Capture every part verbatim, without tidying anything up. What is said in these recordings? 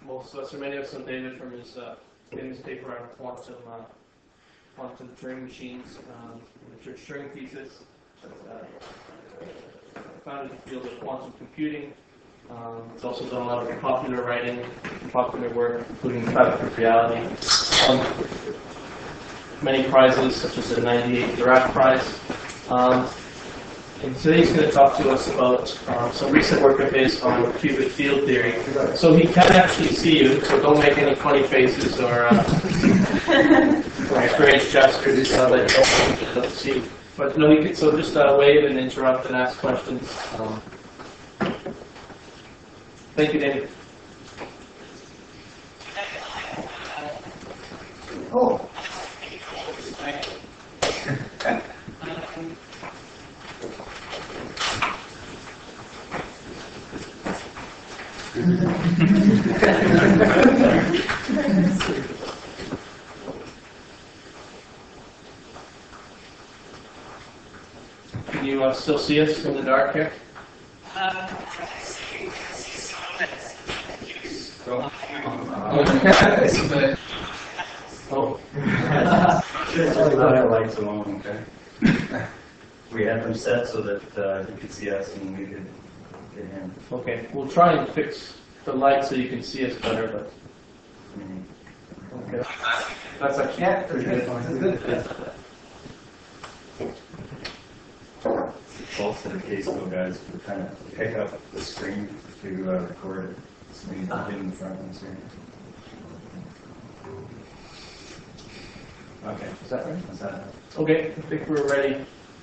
most of us, or many of us, know David from his uh, famous paper on quantum uh, quantum Turing machines, um, the Church Turing thesis. Uh, founded the field of quantum computing. Um, it's also done a lot of popular writing, popular work, including Practical Reality. Um, many prizes, such as the ninety-eight Dirac Prize. Um, and today he's going to talk to us about um, some recent work of his on qubit field theory. So he can actually see you, so don't make any funny faces or, uh, or strange gestures uh, that you don't see. But no, he can, so just uh, wave and interrupt and ask questions. Um, thank you, David. Oh. Can you uh, still see us in the dark here? Oh. Oh. I lights alone, okay? We had them set so that uh, you could see us and we could get him. Okay, we'll try and fix the light so you can see us better, but Mm-hmm. okay. That's actually Yeah, pretty good. Also, the case though, guys, we kind of pick up the screen to uh, record it. So we not in the front ones here. Okay, is that right? Is that okay. I think we're ready.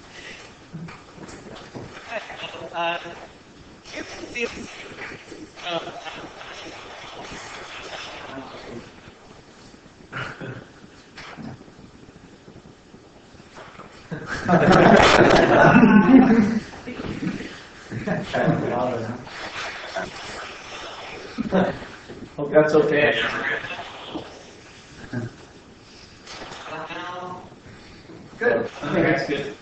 Uh, if the uh, Hope that's okay. good. I think that's good.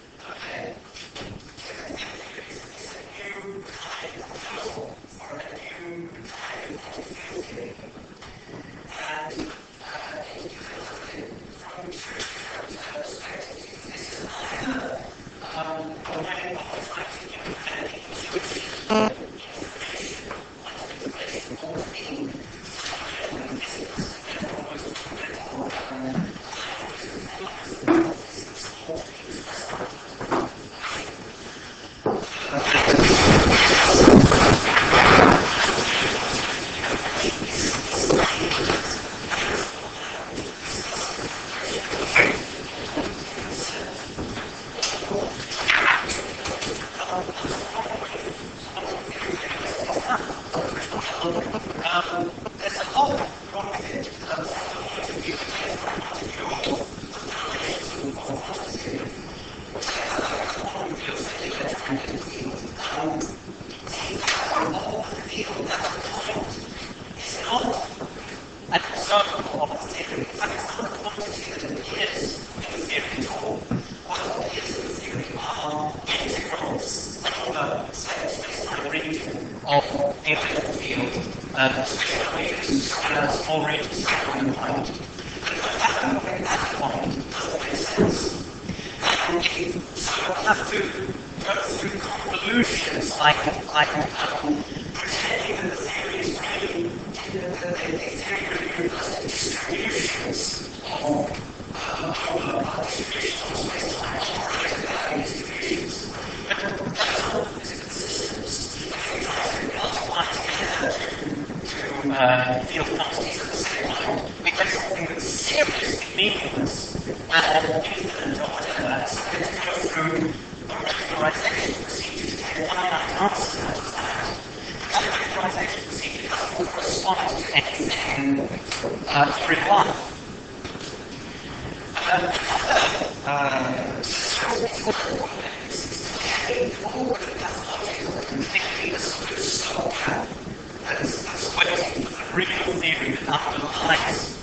Uh, feel comfortable because it's seriously meaningless and infinite that go through a recognition procedure to get finite answers. That recognition procedure doesn't respond to anything uh, through life. Uh, uh, so, that's what real theory underlies.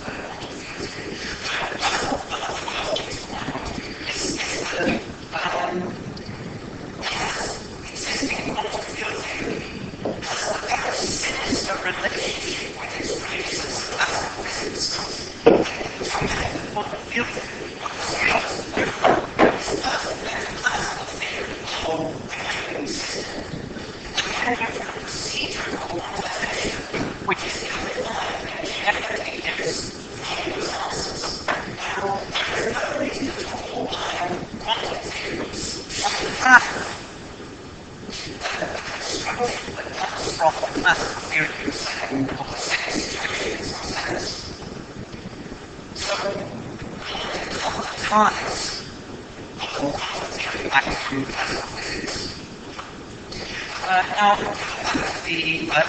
Existing field theory has a very sinister relation Uh, now, the uh,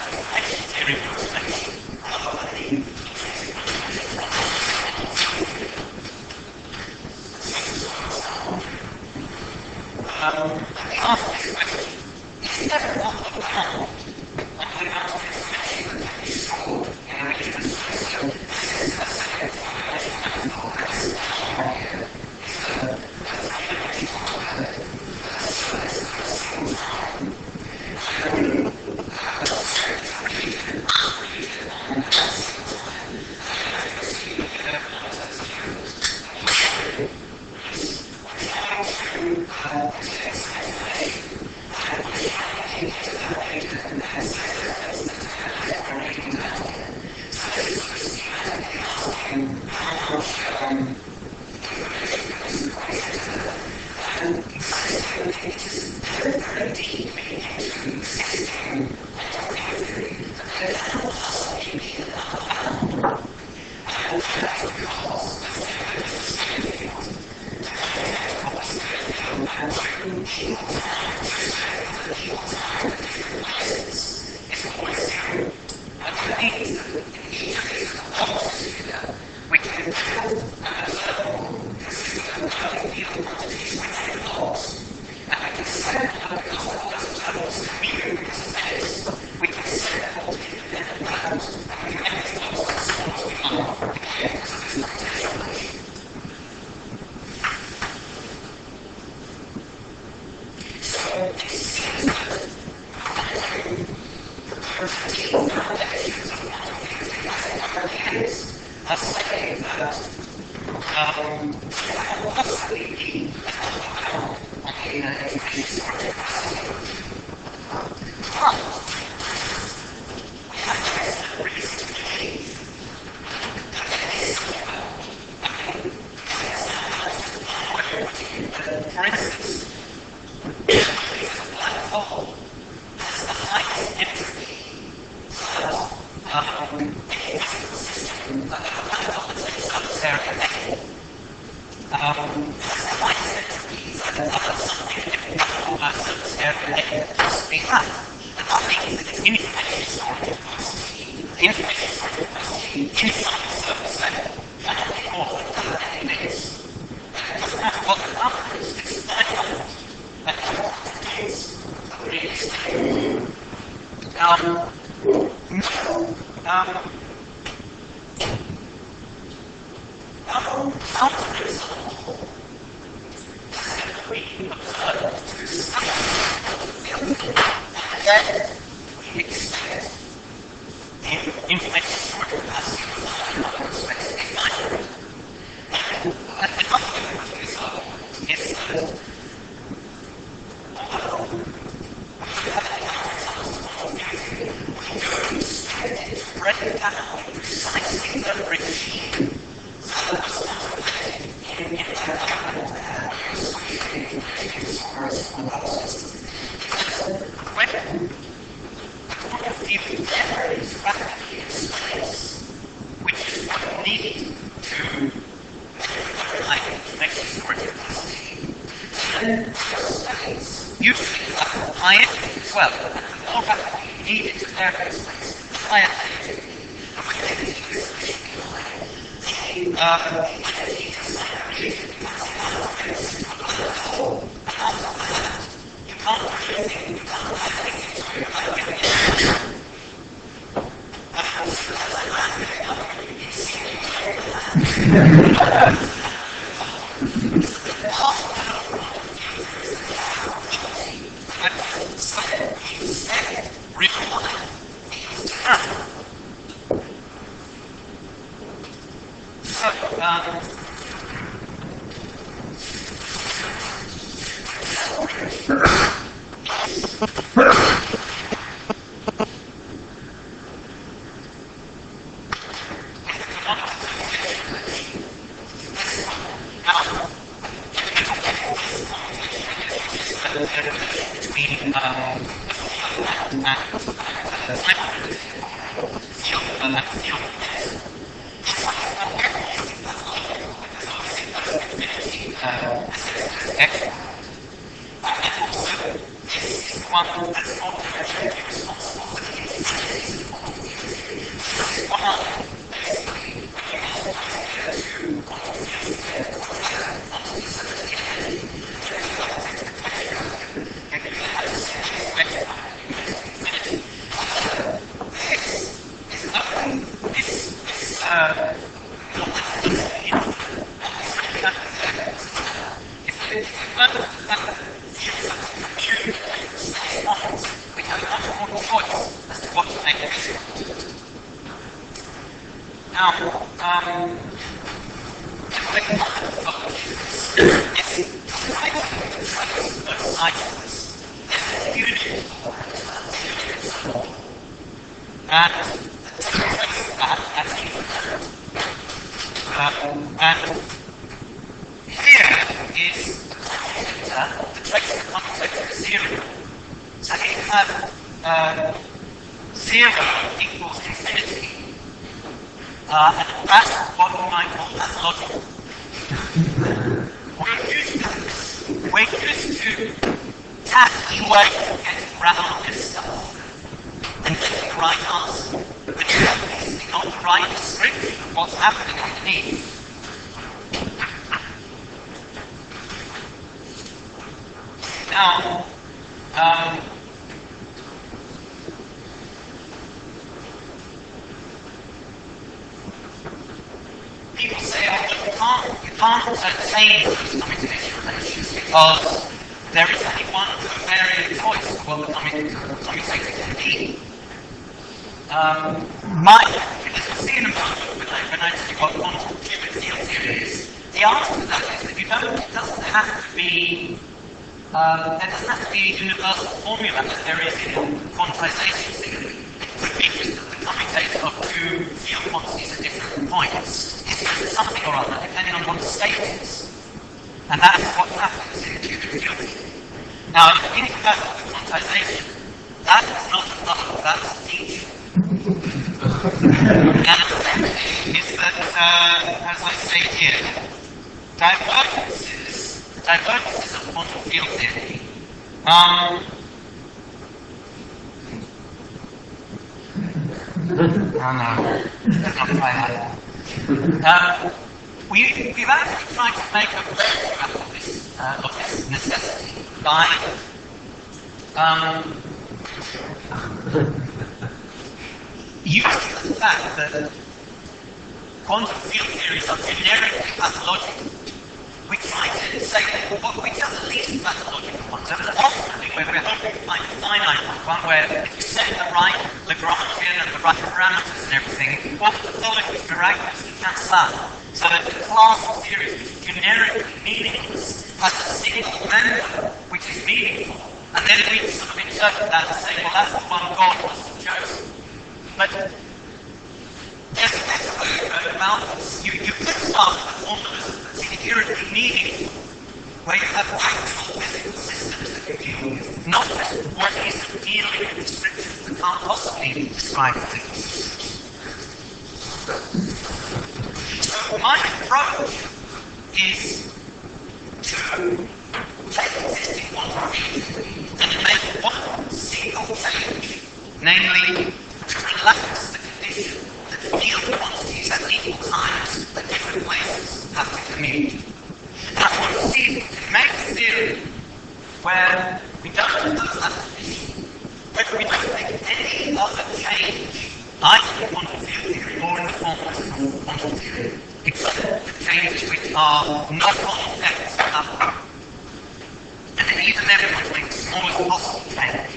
um, um, between um, because there is only one variant choice of what the commutator can be. Um, my, as we'll see in a moment when I, when I tell you what quantum qubit field theory is, the answer to that is that you don't, it doesn't have to be, um, there doesn't have to be a universal formula that there is in quantization theory. It could be just that the commutator of two field quantities at different points is something or other, depending on what the state is. And that's what happens in qubit field. Now, in universal quantization, that is not a bubble, that's a feature. And the second thing is that, uh, as I say here, divergences, divergences of quantum field theory, um, oh no, let's not try that. Um, we, we've actually tried to make a photograph of this, uh, of this necessity by um, using the fact that quantum field theories are generically pathological. We try to say that what we tell the least pathological ones, and ultimately where we're hoping to find a finite one, where if you set the right Lagrangian and the right parameters and everything, all the pathologies miraculously cancel out. So that the class of theories which is generically meaningless has a single member which is meaningful. And then we sort of interpret that and say, well, that's the one God must have chosen. But there's a better way to go about this. You, you could start with the formulas that's inherently meaningful, where you have actual physical systems that you deal with, not just what is merely descriptions that can't possibly describe things. So my approach is to take existing quantum field and make one single change, namely to relax the condition that field quantities at equal times at different places have to commute. And I want to see if we can make a theory where we don't impose that condition, whether we don't make any other change, either in quantum field theory or in the form of quantum theory, except the changes which are not on effects of that. And then even everyone makes the smallest possible change.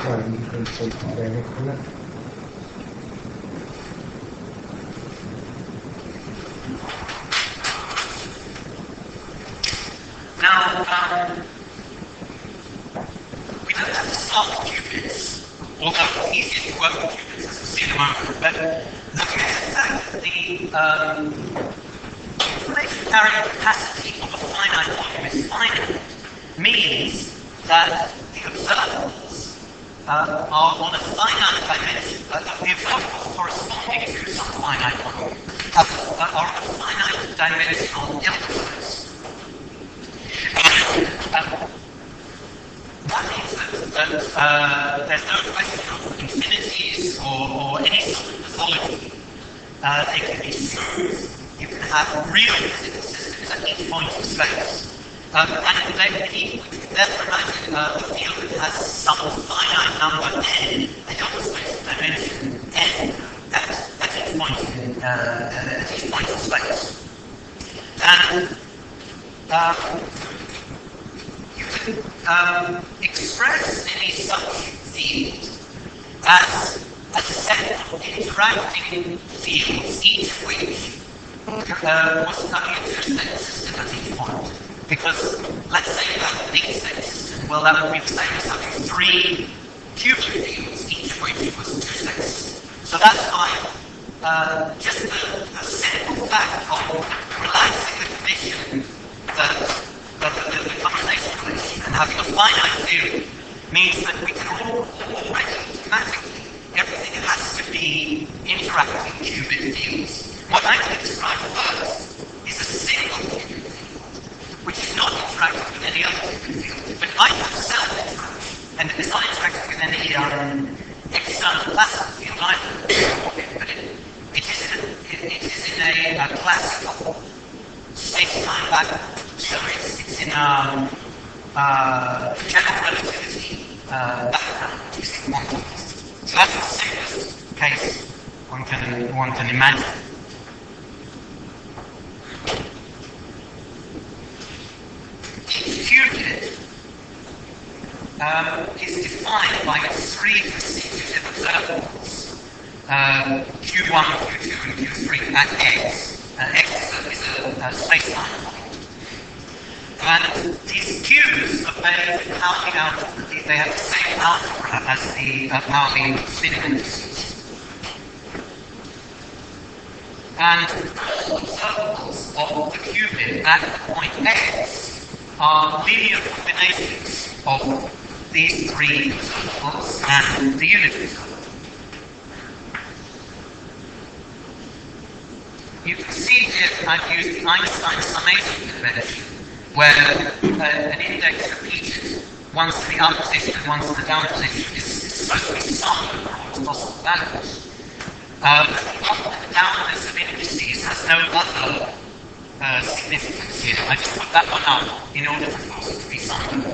Now, um, we don't have to start with qubits, although it's easier to work with qubits as we'll see in a moment. But looking at the fact that the um, information carrying capacity of a finite volume is finite means that the observables uh, are on a finite dimension, uh, the observables corresponding to some finite volume uh, are on a finite dimensional intervals. Um, that means that, that uh, there's no question of infinities or, or any sort of pathology. Uh, they can be smooth. You can have real physical systems at each point of space. Um, and they, therefore imagine uh, the field that has some finite number n, a double space dimension n, at, at each point in, uh, at each point of space. And um, you can um, express any such field as a set of interacting fields, each of which uh, was studying two set system at each point. Because let's say you have a big set system, well that would be the same as having three cubic fields, each of which was two sets. So that's why uh, just a, a simple fact of relaxing the condition that the, the, the compensation relation and having a finite theory means that we can all already automatically, everything has to be interacting qubit fields. What I'm going to describe first is a single qubit field, which is not interacting with any other qubit field, but I have self-interaction, and it's not interacting with any um, external classical field either. But it, it, is, in, it, it is in a, a classical space-time background. So it's, it's in um, uh, general relativity uh, background using quantum physics. So that's the simplest case one can, one can imagine. Each qubit um, is defined by three consecutive observables, uh, Q one, Q two, and Q three at X. Uh, X is a, a space-time point. And these Q's are based on Pauli algebra. They have the same algebra as the uh, Pauli spin indices. And all observables of the qubit at the point X are linear combinations of these three observables and the unit observable. You can see here I've used the Einstein summation convention, where uh, an index repeated once the up position and once the down position is supposed to be summed across possible values. Um, the up and downness of indices has no other uh, significance here. I just put that one up in order for it to be summed.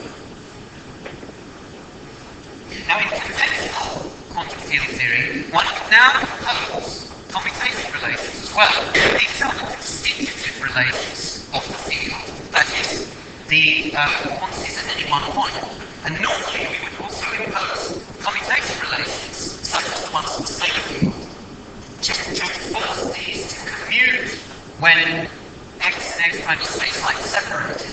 Now in conventional quantum field theory, one can now propose commutation relations as well. These are the constitutive relations of the field. That is, the uh, quantities at any one point. And normally we would also impose commutation relations, such as the ones of the state field, just to force these to commute when X and X prime space like separated.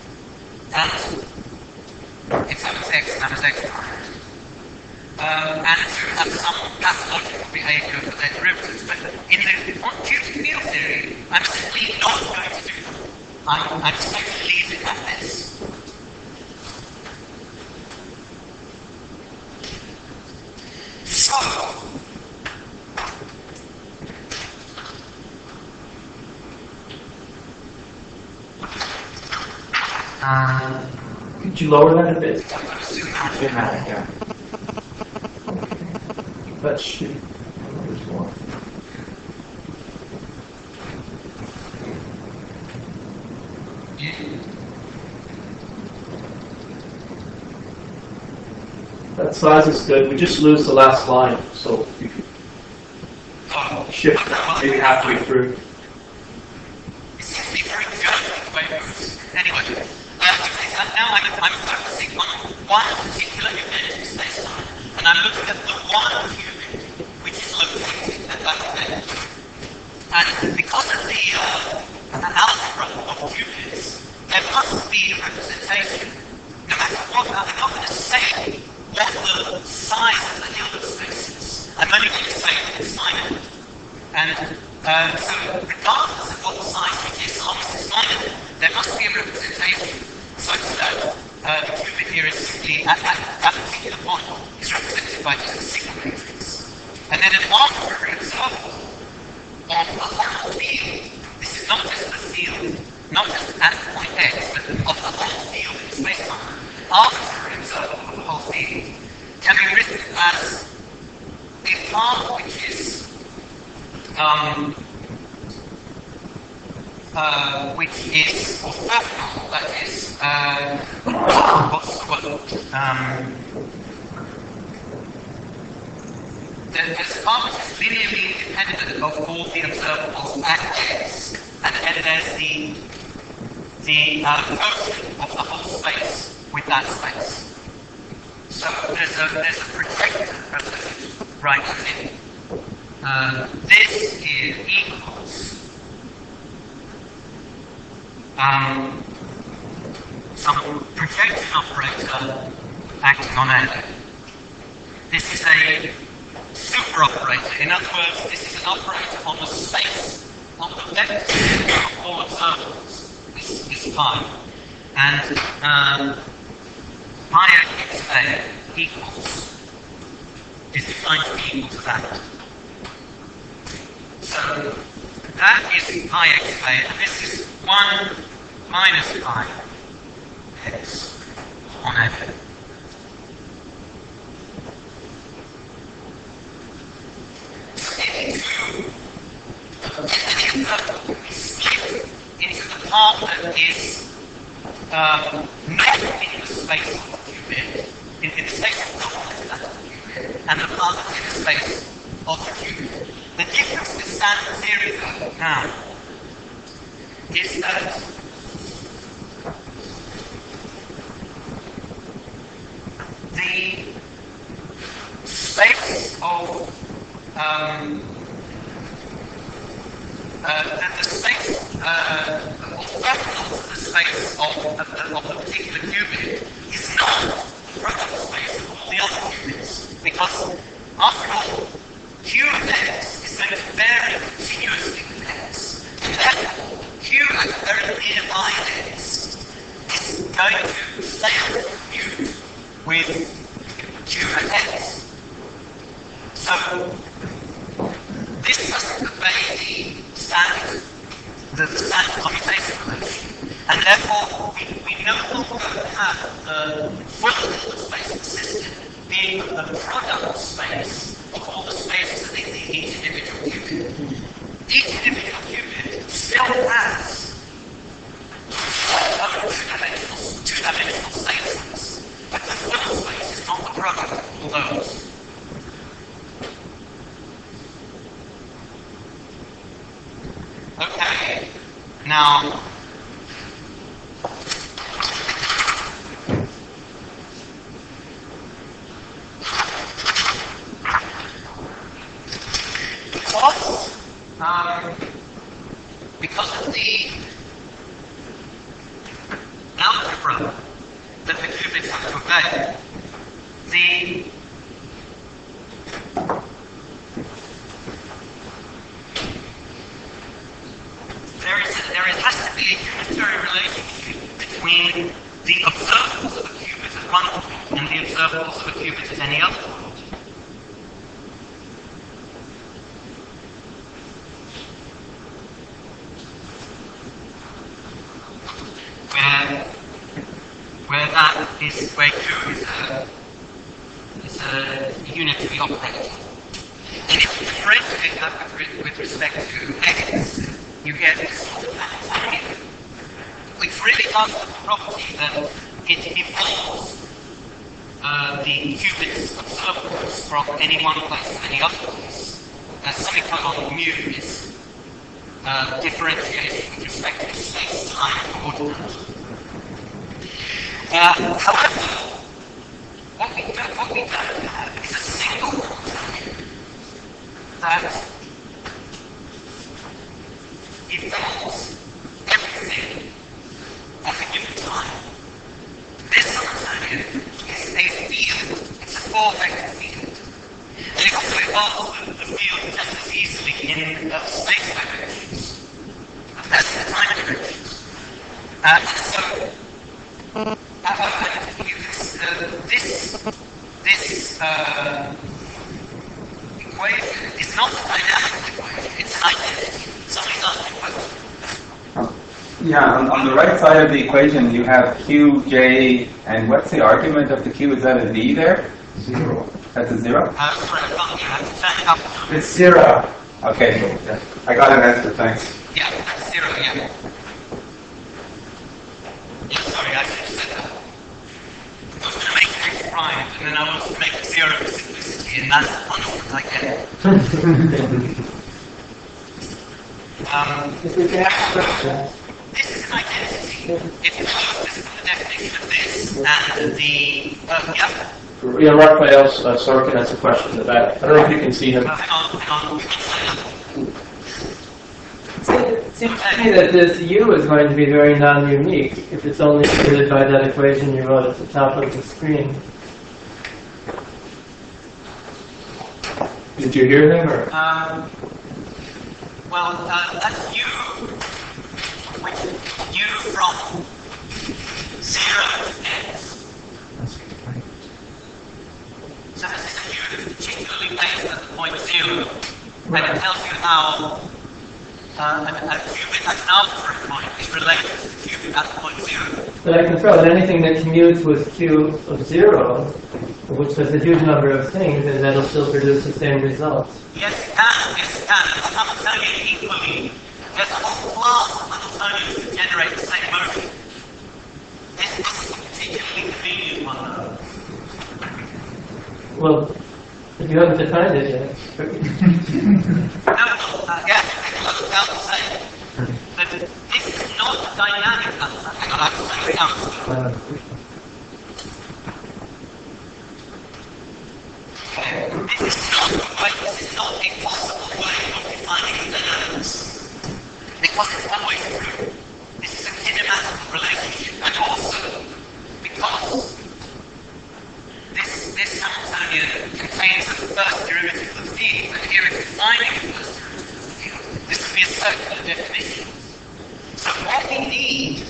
And if that was X, that was X prime. Um, and to have some pathological behavior for their derivatives. But in the quantum field theory, I'm simply not going to do that. I'm, I'm just going to leave it at this. So, uh, could you lower that a bit? I'm going to zoom out. Zoom out, yeah. That should. There's more. That size is good. We just lose the last line, so you can Oh, shift maybe halfway through. it seems to be very good the way it moves. Anyway, uh, okay, so now I'm, I'm focusing on one particular event in space-time, and I'm looking at the one qubit which is located at that edge. And because of the uh, algebra of qubits, there must be a representation. No matter what, I'm not going to say what the size of the Hilbert space is. I'm only going to say that it's finite. And um, so regardless of what the size of it is, as long as it's finite, there must be a representation such that uh, the qubit here is simply, at that particular point, is represented by just a single matrix. And then an arbitrary example of the whole field. This is not just the field, not just at point X, but of the whole field in space-time. Arbitrary example of the whole field can be written as a part which is um, uh, which is orthogonal, that is, uh, what's the word? Um, there's a part which is linearly independent of all the observables at X, and then there's the the uh, motion of the whole space with that space. So there's a there's a projector right in. Uh, this here equals um, some projection operator acting on A. This is a super operator. In other words, this is an operator on the space, on the vector of all observables. This is pi. And um, pi x A equals is defined to be equal to that. So that is pi x A, and this is one minus pi x on F. Into the part that is um, not in the space of the qubit, in, in the space of the qubit, and the part that's in the space of the qubit. The difference with standard theory, though, now, is that the space of um, uh, the, the space uh, orthogonal to the space of, of, the, of the particular qubit is not the product space of all the other qubits, because after all, Q of X is going to vary continuously with X. And therefore, Q at a very nearby X is going to stay on Q with Q at X. So, this doesn't obey the standard, the standard commutation relation. And therefore, we, we no longer have the full space of the system being the product space of all the spaces in each individual qubit. Each individual qubit still has two-dimensional, two-dimensional states, but the full space is not the product of all those. Okay, now because, um, because of the algebra that the qubits have to obey, the there is a, there is, has to be a unitary relationship between the observables of a qubit at one point and the observables of a qubit at any other point. Where, where that is, where Q is a, is a unitary operator. And if you differentiate that with, with respect to X, you get this sort of family, which really does have the property that it involves uh, the qubits observables from any one place to any other place. As semicolon mu is uh, differentiated with respect to space-time coordinate. Uh, however, what we don't, what we don't have is a single quantity that involves everything at a given time. This Hamiltonian is a field. It's a four-vector field. And it also involves the, the field just as easily in uh, space directions as in time directions. Uh, so, uh, uh, you, uh, this this uh, equation is not a dynamic equation. It's an identity. Somebody's asking what. Yeah, on, on the right side of the equation you have Q, J, and what's the argument of the Q? Is that a Z there? Zero. That's a zero? Uh, sorry, I can't hear. I have to turn it up. It's zero. Okay, I got an answer, thanks. Yeah, that's zero, yeah. Yeah, sorry, I should have said that. I was going to make it prime, and then I wanted to make it zero for simplicity, and that's the punishment I get. um, If we can ask a question. this is an identity. It follows the definition of this, and the, uh, yeah. Yeah, Raphael uh, Sorkin has a question in the back. I don't know if you can see him. Uh, hang on, hang on. It seems to me that this U is going to be very non-unique if it's only computed by that equation you wrote at the top of the screen. Did you hear him? Or? Um, well, uh, that's U, which U from zero to x. So this is a U that's particularly based at the point zero, and it tells you how uh, a, a qubit at an arbitrary point is related to the qubit at the point zero. But I can throw out anything that commutes with Q of zero, which does a huge number of things, and that'll still produce the same results. Yes, it can. Yes, it can. And Hamiltonian equally. There's a whole class of Hamiltonians that generate the same motion. This, this is a particularly convenient one, though. Well, if you haven't defined it yet. No, uh, yeah, I was about to say that this is not a dynamic answer. Hang on, I have to say the answer. Uh, This is not a way, this is not a possible way of defining dynamics. Because it's always true. This is a kinematical relationship, and also because this this Hamiltonian contains the first derivative of the field, and here it's defining the first derivative of the field. This would be a circular definition. So what we need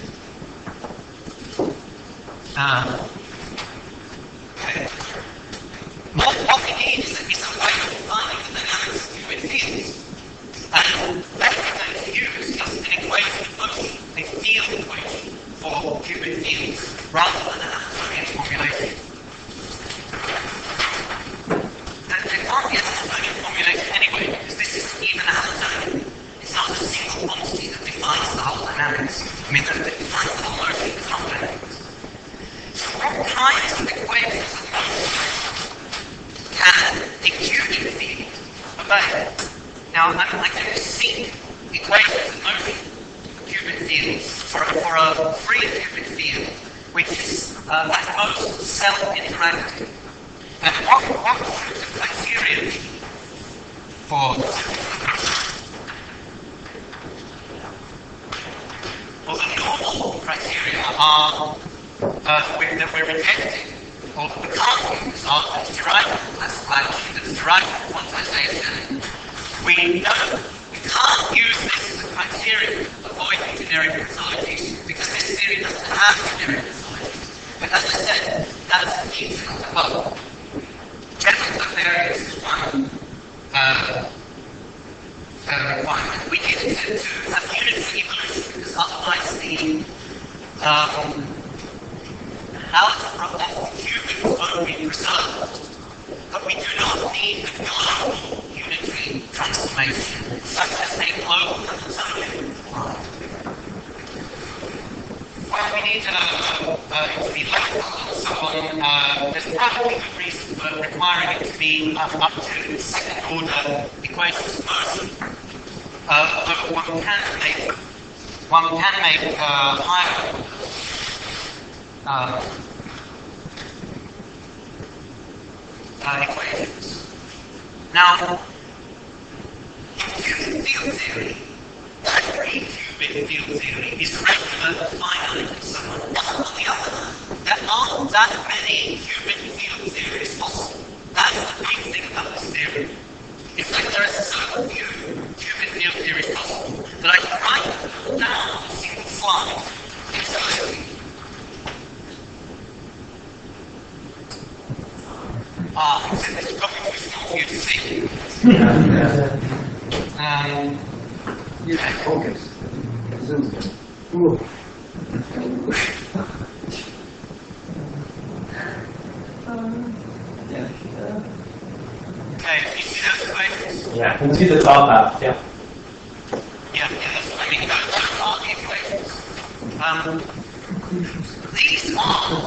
uh, okay. What, what we need is, is a way of defining the dynamics of qubit fields. And what we're going to use is an equation of motion, a field equation for qubit fields, rather than an Hamiltonian formulation. And there can't be a Hamiltonian formulation anyway, because this isn't even a Hamiltonian. It's not a single quantity that defines the whole dynamics. I mean, that defines the whole motion is not dynamics. So what kinds of equations of motion can a qubit field obey? Now, I'm, I'm going to seek equations of motion for qubit fields for, for a free qubit field, which is uh, at most self-interactive. And what, what would the criteria be for? Well, the normal criteria are uh, that we're, that we're rejecting. Or we can't use are that's derived from classification, that's derived from quantization. We know we can't use this as a criteria for avoiding generic consolidation because this theory doesn't have generic consolidation. But as I said, that's the key thing. Well, general covariance is one uh, uh, requirement. We need to, to have unity evolution because otherwise the um, algebra of the qubit won't be preserved. But we do not need a global unitary transformation, such as a global Hamiltonian required. Well, we need uh, uh, it to be local and so on. Uh, there's probably good reason for requiring it to be uh, up to second order equations of motion. Uh, but one can make one can make uh, higher uh, uh, equations. Now, in cubic field theory, that three-cubic field theory is regular, finite, and so on. But on the other hand, there aren't that many cubic field theories possible. That's the big thing about this theory. In fact, there are so few cubic field theories possible that I can write them down on a single slide. Exactly. Ah, it's probably difficult for you to see. Um, Yeah, focus. Zoom. okay, you see those equations? Yeah, you can see the top half, yeah. Yeah, yeah, that's what I mean. Those are the equations. Um, these are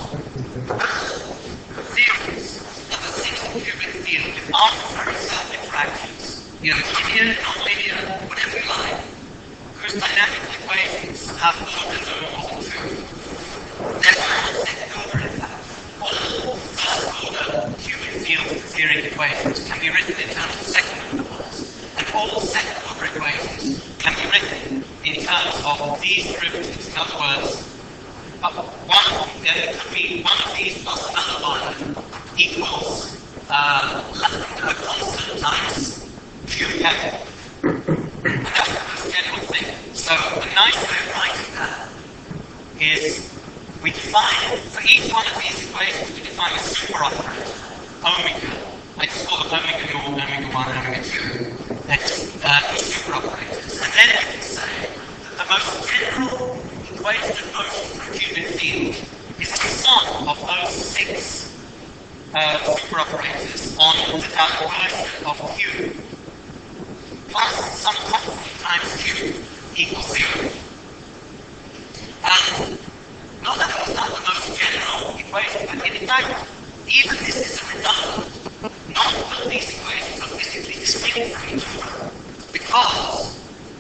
theories of a single cubic field with arbitrary self-interactions. You know, linear, non-linear, whatever you like, whose dynamical equations have orders over all two. There's one second order in that. All first-order cubic field theory equations can be written in terms of second-order ones, and all second-order equations can be written in terms of these derivatives. In other words, uh, one uh, could be one of these plus another one equals uh, a constant times Q K. And that's the most general thing. So a nice way of writing that is we define, for each one of these equations, we define a superoperator, omega. I just call them omega naught, omega one, omega two. They're just uh, superoperators. And then we can say that the most general equation of motion for a cubic field is the sum of those six uh, superoperators on the calculation of Q plus some constant times Q equals zero. And not that it's not the most general equation, but in fact, even this is a redundant. Not all of these equations are physically distinct from each other, because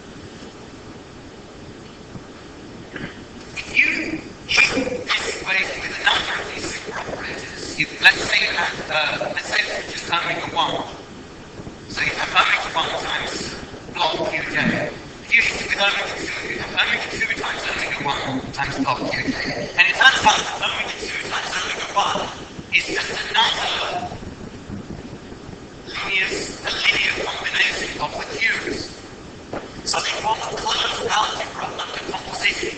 if you use this equation with a number of these superoperators, you, let's say you have, uh, let's say it's just omega one. So you have omega one times block Qj. If you use it with omega two, you have omega two times omega one times block Qj. And it turns out that omega two times omega one is just another linear, a linear combination of the Q's. So they form a closed algebra under composition.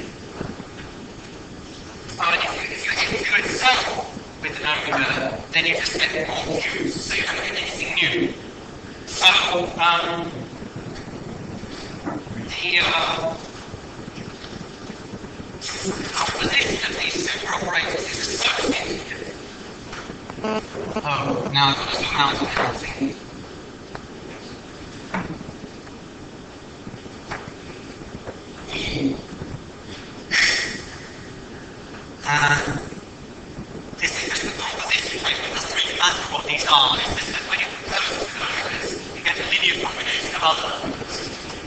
So if you, if you, if you itself with an omega, then you just get more Q's, so you don't get anything new. So, um, the uh, composition of these superoperators is associated. Oh, now I've got to zoom out of everything. Uh, this is just the composition. It doesn't really matter what these are. It's just that when you compose the numbers, you get a linear combination of other numbers.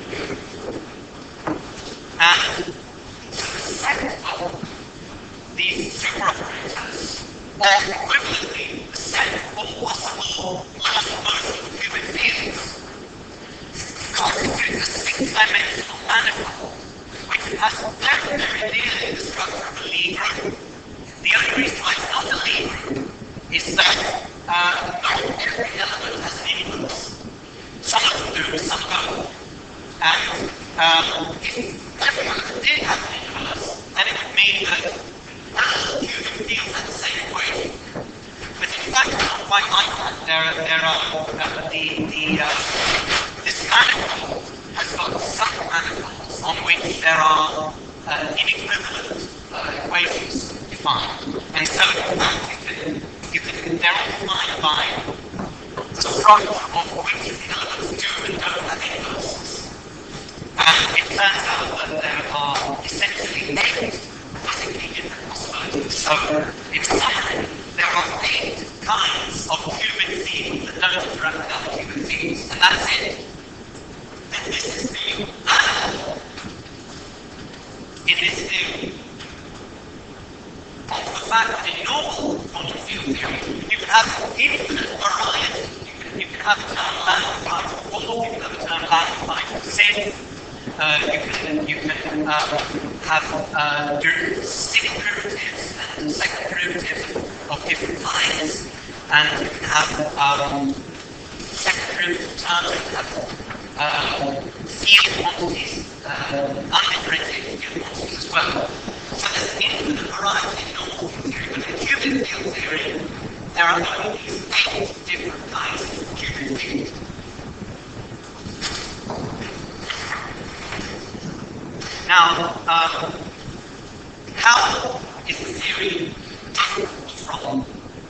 And so the set of these superoperators, or equivalently, the set of all possible last motion cubic fields, constitutes a six-dimensional manifold, which has very, very nearly the structure of a Lie group. The only reason why it's not a Lie group is that uh, not every element has an inverse. Some of them do, some don't. And um, if every element did have an inverse, then it would mean that all cubic fields have the same equation. But in fact, it's not quite like that. There are, there are uh, the, the, uh, this manifold has got submanifolds on which there are uh, inequivalent uh, equations defined. And so in fact, you can, you can, they're all defined by the structure of which the elements do and don't have inverses. And it turns out that there are essentially eight physically different possibilities. So in summary, there are eight kinds of cubic fields that don't interact with other cubic fields, and that's it. And this is the uh, in this theory of the fact that in normal quantum field theory, you can have have infinite variety. You can have a term lambda all, you can have a term lambda sin. Uh, you can, you can uh, have uh, distinct derivatives and second derivatives of different lines, and you can have um, second derivative terms, you can have uh, field quantities, uh, undifferentiated field quantities as well. So there's an infinite variety in normal field theory, but in cubic field theory, there are only these eight different kinds of cubic fields. Now, um, how is the theory different from,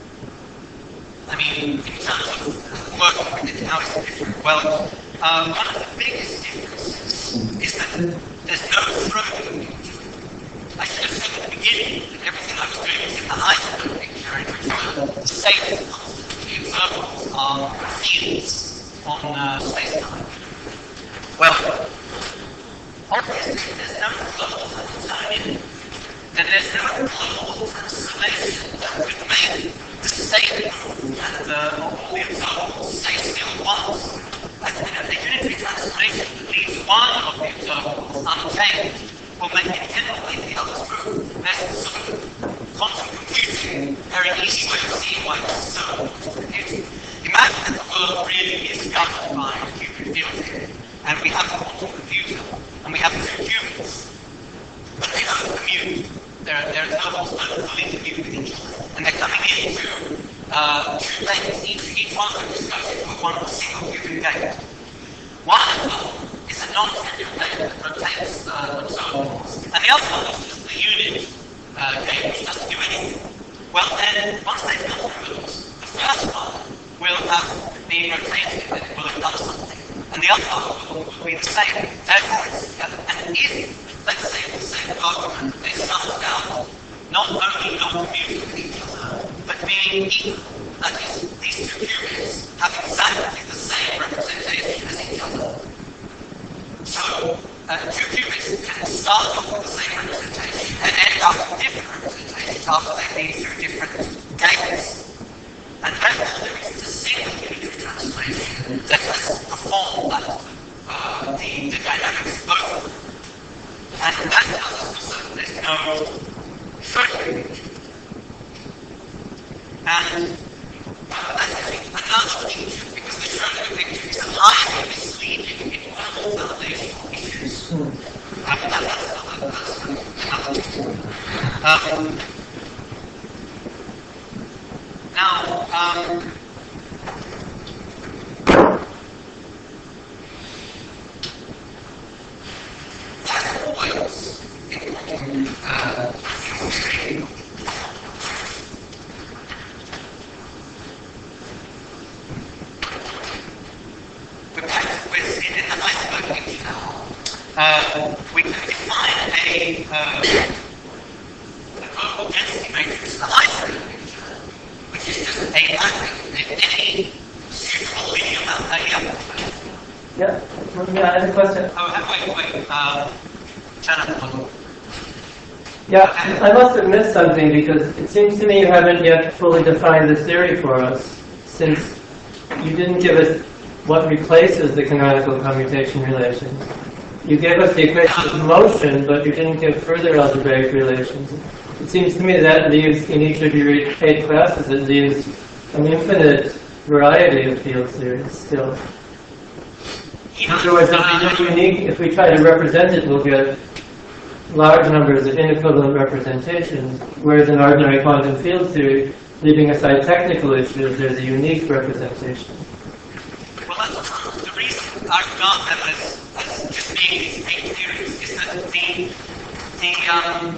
I mean, in terms of working with it, how is it different? Well, um, one of the biggest differences is that there's no Schrodinger picture. I should have said at the beginning that everything I was doing was in the Heisenberg picture, in which the state the observables are fields on uh, space-time. Well, obviously, there's no global time, and there's no global transformation that would make the state and the, all the observables stay still once. And the unitary transformation that leaves one of the observables unchanged will make independently the other true. There's sort of quantum computing, very easy way of seeing why this is so quantum computing. Imagine that the world really is governed by Cuban field theory, and we have a quantum computer, and we have two humans, but they don't commute. They're, they're observables don't fully commute with each other, and they're coming into uh, two lanes. Each, each one of them is going into one single Cuban gate. One of them is a non-tangent gate that rotates uh, observables, and the other one is just the unit uh, gate which doesn't do anything. Well, then, once they've done those, the first one will have been rotated and it will have done something, and the other one will be the same. Therefore, it's together. And if, let's say, the same argument, they start out not only not commuting with each other, but being equal. That is, these two qubits have exactly the same representation as each other. So, uh, two qubits can start off with the same representation and end up with different representations after they've been through different gates. And therefore, there is a single unitary transformation that can perform that, uh, the, the dynamics of both of them. And that tells us also that there's no Schrodinger picture. And uh, that's another feature, because the Schrodinger picture is highly misleading in all foundational issues. Um, that's another, that's another um, now, um, that's always in uh, in the Heisenberg picture now, uh, we can define a, uh, a global density matrix in the Heisenberg picture, which is just a matrix in any suitable linear map. Yeah, yeah, I have a question. Oh, wait, wait, uh, turn up the model. Yeah, I must have missed something because it seems to me you haven't yet fully defined this theory for us, since you didn't give us what replaces the canonical commutation relation. You gave us the equation of motion, but you didn't give further algebraic relations. It seems to me that leaves, in each of your eight classes, it leaves an infinite variety of field theories still. In other words, if we, unique, if we try to represent it, we'll get large numbers of inequivalent representations, whereas in ordinary quantum field theory, leaving aside technical issues, there's a unique representation. Well, that's the reason I regard them as, as just being these eight theories is that the, the um,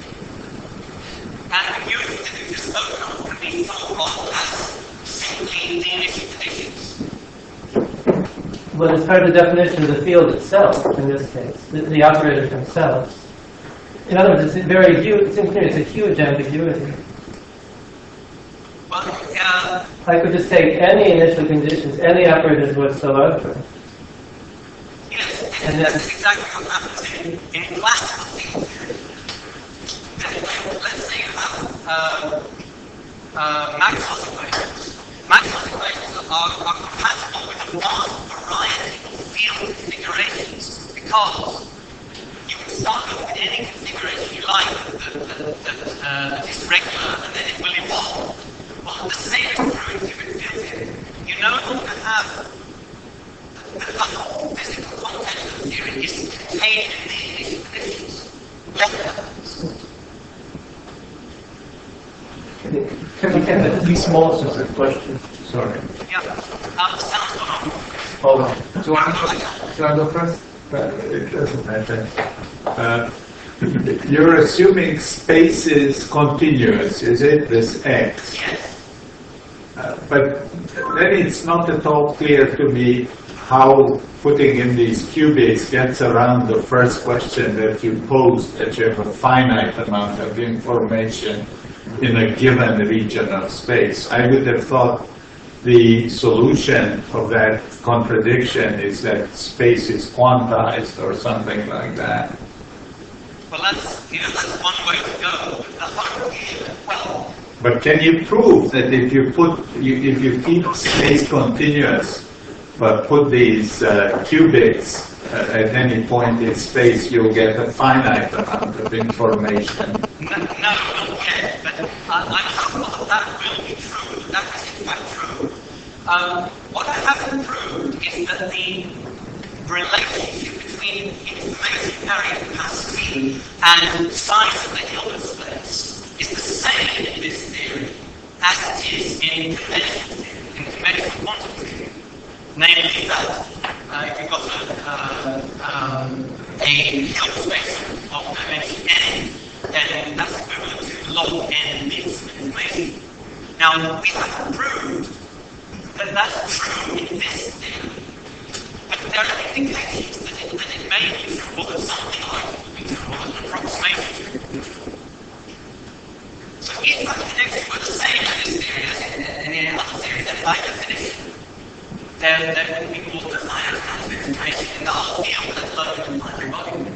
ambiguity that you just spoke of can be thought of as simply the initial conditions. Well, it's part of the definition of the field itself, in this case, the, the operators themselves. In other words, it's very huge, it seems to me it's a huge ambiguity. Well, uh, I could just take any initial conditions, any operators whatsoever. Yes, and that's exactly what happens in, in classical field theory. Let's say you have uh, uh, Maxwell's equations. Maxwell's equations are, are compatible with a vast variety of field configurations because you can start with any configuration you like that, that, that, uh, that is regular, and then it will evolve. Well, the same is true in cubic field. You no longer have the, the whole physical content of the theory is contained in these conditions. What happens? Can we get at least small specific question? Sorry. Yeah. Um, sounds good. Oh, Do you want to, do you want to go first? It doesn't matter. Uh, you're assuming space is continuous, is it? This X. Yes. Uh, but then it's not at all clear to me how putting in these qubits gets around the first question that you posed, that you have a finite amount of information in a given region of space. I would have thought the solution of that contradiction is that space is quantized or something like that. Well, that's, you know, that's one way to go. The whole issue, well, But can you prove that if you put, you, if you keep space continuous, but put these uh, qubits uh, at any point in space, you'll get a finite amount of information? no, no, not yet, but uh, I'm hopeful that that will be true. That is in fact true. Um, what I haven't proved is that the relationship between information carrying capacity and size of the Hilbert space is the same in this theory as it is in conventional theory, in conventional quantum theory. Namely that uh, if you've got a, uh, um, a Hilbert space of dimension n, then that's equivalent to log n bits of information. Now, we haven't proved that that's true in this theory, but there are indications that it, that it may be true, or that something like it would be true, or an approximation. So if that connection were the same in this theory as in any other theory, then by definition, then there would be more than finite amount of information in the whole field, let alone in primary volume.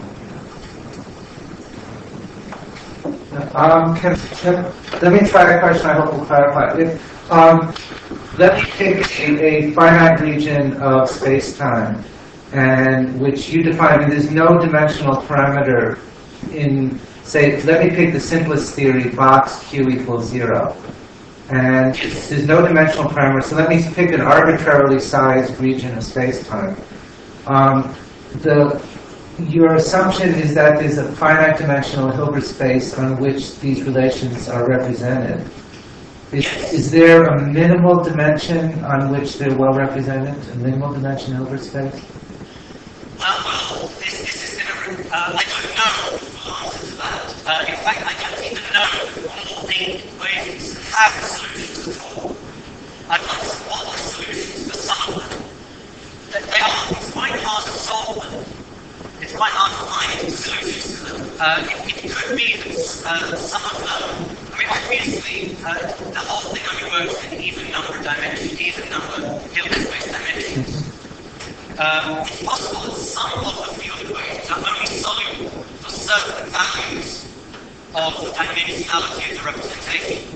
Um, can, can, let me try a question I hope will clarify. If, um, let me take a, a finite region of space-time, and which you define, and there's no dimensional parameter in, say, let me pick the simplest theory, box Q equals zero. And there's no dimensional parameter, so let me pick an arbitrarily sized region of space-time. Um, the Your assumption is that there's a finite dimensional Hilbert space on which these relations are represented. Is, is there a minimal dimension on which they're well represented? A minimal dimension Hilbert space? Uh, well, this, this is different. Uh, I don't know the answer to that. Uh, in fact, I don't even know all the equations have solutions at all. I've got what are solutions for some of them. They are, it's quite hard to solve them. It's quite hard to find solutions to them. Uh, it, it could be that uh, some of them, I mean, obviously, uh, the whole thing only works in even number dimensions, even number Hilbert space dimensions. Um, it's possible that some of the field equations are only soluble for certain values of the dimensionality of the representation.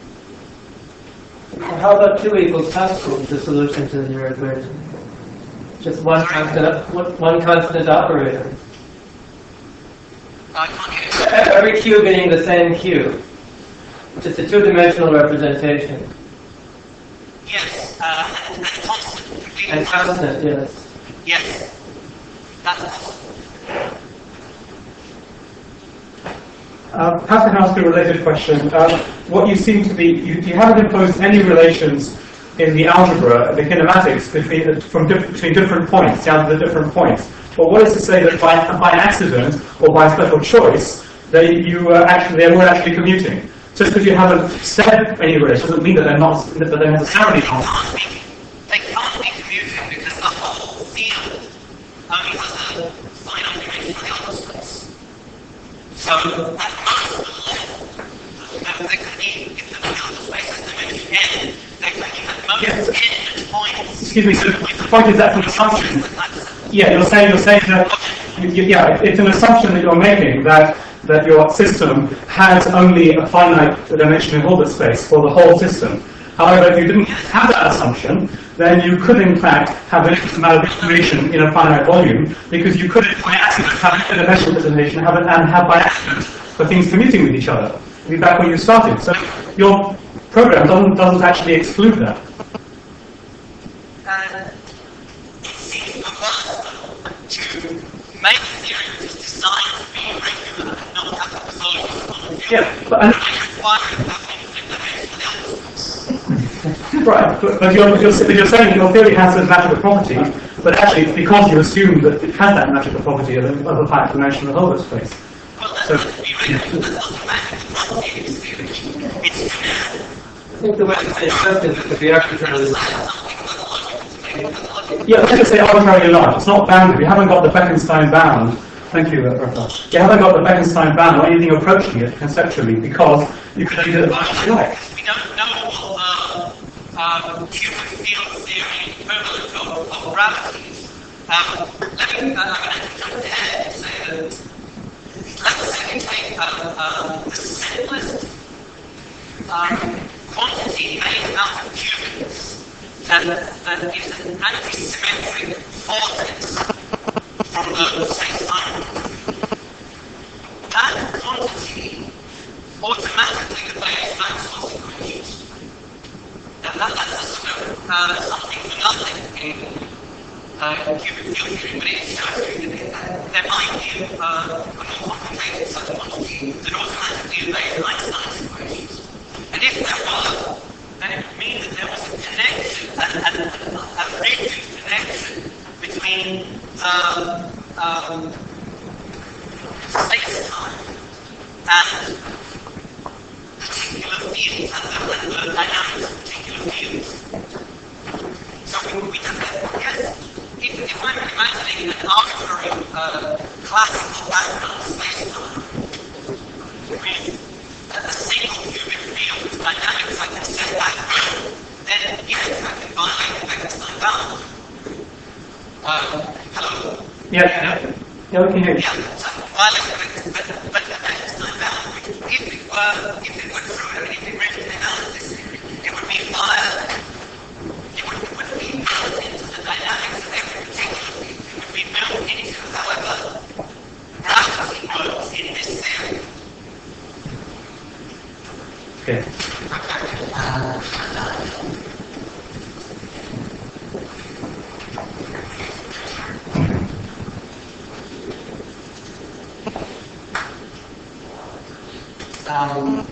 And how about two equals Pascal, the solution to your equation? Just one constant, one, one constant operator. I can't get it. Every Q being the same Q. Just a two-dimensional representation. Yes, uh, and, and constant. completely And constant, yes. Yes, that's possible. Uh, perhaps I can ask a related question. Uh, what you seem to be, you, you haven't imposed any relations in the algebra, the kinematics, between, from diff between different points, down to the different points. But what is to say that by, by accident or by special choice, they, you, uh, actually, they weren't actually commuting? Just because you haven't said any relations doesn't mean that they're not, that they're necessarily They not. can't be, they can't be commuting because the whole field only has a finite dimensional Hilbert space. So at most of the level, there could be, if the Hilbert space has dimension n, there could be at most Yes. n points. Excuse me, so the point is that's an assumption. Yeah, you're saying, you're saying that, you, you, yeah, it's an assumption that you're making that that your system has only a finite dimensional Hilbert space for the whole system. However, if you didn't have that assumption, then you could in fact have an infinite amount of information in a finite volume, because you could by accident have a dimensional representation have it, and have by accident for things commuting with each other. Be back where you started. So your program doesn't, doesn't actually exclude that. And it seems remarkable to make a theory which is designed to be regular and not have absolute. Yeah, but and, right, but, but you're, you're, you're saying that your theory has a magical property, but actually it's because you assume that it has that magical property of a, of a finite dimensional Hilbert space. So, I think the way to say it is that the arbitrarily yeah, let's just say arbitrarily large. It's not bounded. You haven't got the Bekenstein bound. Thank you, Raphael. You haven't got the Bekenstein bound or anything approaching it conceptually, because you can do it as much as you like. We don't know what the uh, cubic field theory equivalent of, of gravity is. Um, let me uh, compare and say that let's say we take uh, uh, the simplest um, quantity made out of qubits and that is an anti-symmetric vortex from the space-time. That quantity automatically obeys Maxwell's equations. And that, that's sort of uh, something for nothing in uh, qubit field theory, but it's true that there might be uh, a more complicated such quantity that automatically obeys Einstein's equations. And if there were, then it would mean that there was a connection, a, a, a rigid connection between um, um, space-time and particular fields and the, and the dynamics of particular fields. So we, we can, yes, if, if I'm imagining an arbitrary uh, classical background space-time with a single cubic field with dynamics I can set back, then yes, I can violate the Bekenstein bound. Uh, hello? Yeah, yeah. Yeah, we can hear you. Yeah, so violate the Bekenstein but the Bekenstein bound, if it were, if it were true, I mean, if it really came out of this, it would be violent. It would, it would be built into the dynamics of every particular field. It would be built into, however, gravity works in this theory. Okay. Um,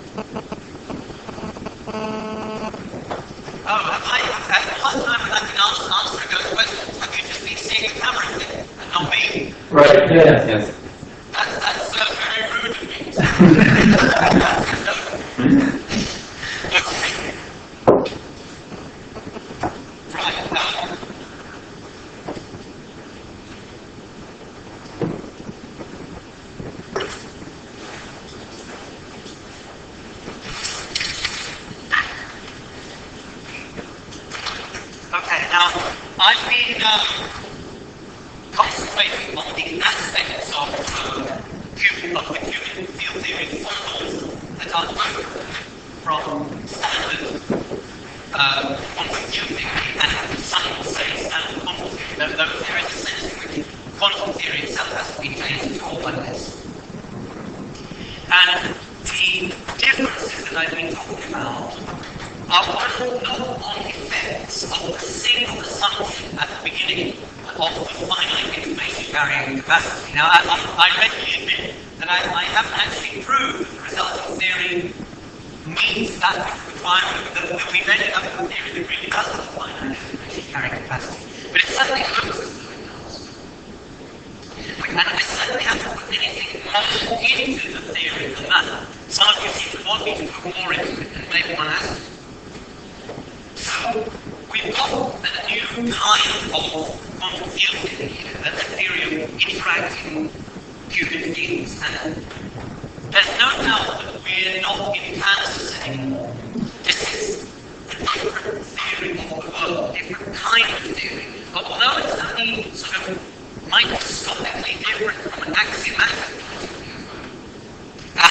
oh, I, at one time when I've been answering, answering those questions, have you just been seeing the camera and not me? Right, yes, yes. That, that's uh, very rude of me. Right, now. Okay, now, I've been um, concentrating on the aspects of uh, cubic, of the cubic field theory formals that are different from standard uh, quantum field theory and simple space and quantum theory. Though, though there is a sense in which quantum theory itself has been changed to all by this. And the differences that I've been talking about are one knock-on effects of a single assumption at the beginning of the finite information carrying capacity. Now, I, I, I readily admit that I, I haven't actually proved that the resulting theory meets that requirement, that, that we've ended up with a theory that really does have a finite information carrying capacity. But it certainly looks as though it does. And I certainly haven't put anything more into the theory than that. Some of you seem to want me to put more into it than maybe one has. So, we've got a new kind of quantum field theory here, a theory of interacting qubit fields, and there's no doubt that we're not in Kansas anymore. This is a different theory of the world, a different kind of theory. But although it's only sort of microscopically different from an axiomatic point of view,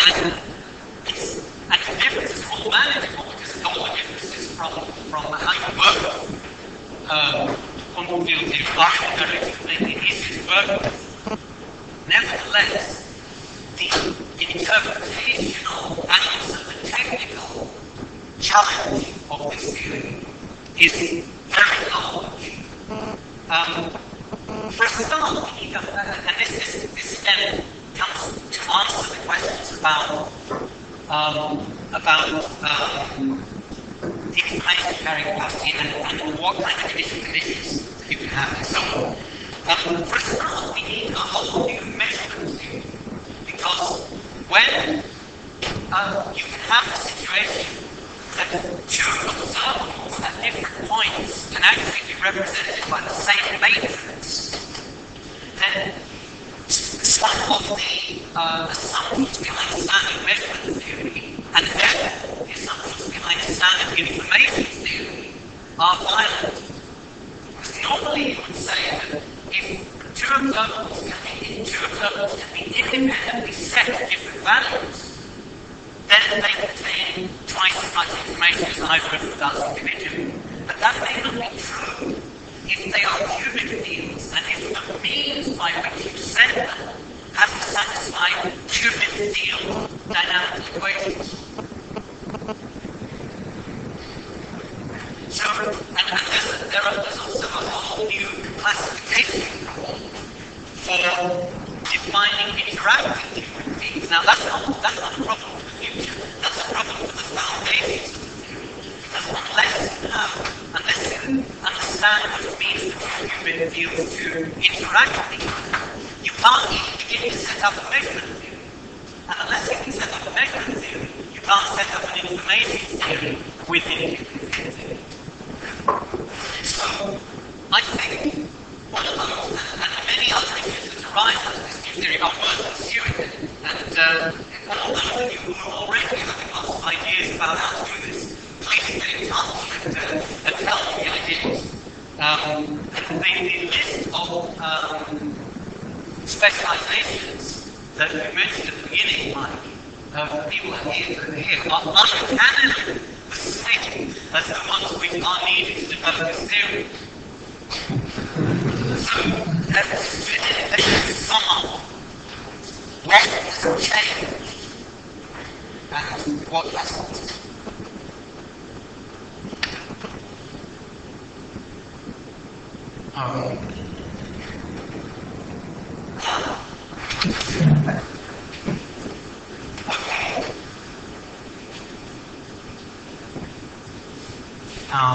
And, it's, and the difference is all manageable because all the differences from, from how you work um, quantum field theory are directly easy to work with. Nevertheless, the interpretational and also the technical challenge of this theory is very large. Um, for a start, and this, is, this again comes to answer the questions about um, about um, the information carrying capacity and, and what kind of initial conditions you can have and so on. Um, for a start, we need a whole new measurement theory, because when um, you can have a situation that two observables at different points can actually be represented by the same matrix, then some of the uh, assumptions behind standard measurement theory and therefore the assumptions behind standard information theory are violent. Because normally you would say that if two observables can be, two observables can be independently set at different values, then they contain twice as much information as either of them does individually. But that may not be true if they are cubic fields, and if the means by which you set them have to satisfy cubic field dynamic equations. So, and, and there's, there are, there's also a whole new classification for defining interactive cubic fields. Now that's not, that's not a problem for the future, that's a problem for the foundations of the theory. And unless you know, unless you understand what it means for cubic fields to interact with each other, you can't even begin to set up a measurement theory. And unless you can set up a measurement theory, you can't set up an information theory within cubic field theory. So, I think one of those, and many other things that arise out of this new theory are worth pursuing. And uh, all those of you who are already having lots of ideas about how to do this, please get in touch and, uh, and tell me the ideas. Um, and the, the list of um, specializations that you mentioned at the beginning, Mike, uh, people here, here are uncannily the same as the ones which are needed to develop this theory. So, let's, let's sum up what has changed and what hasn't. Um, um,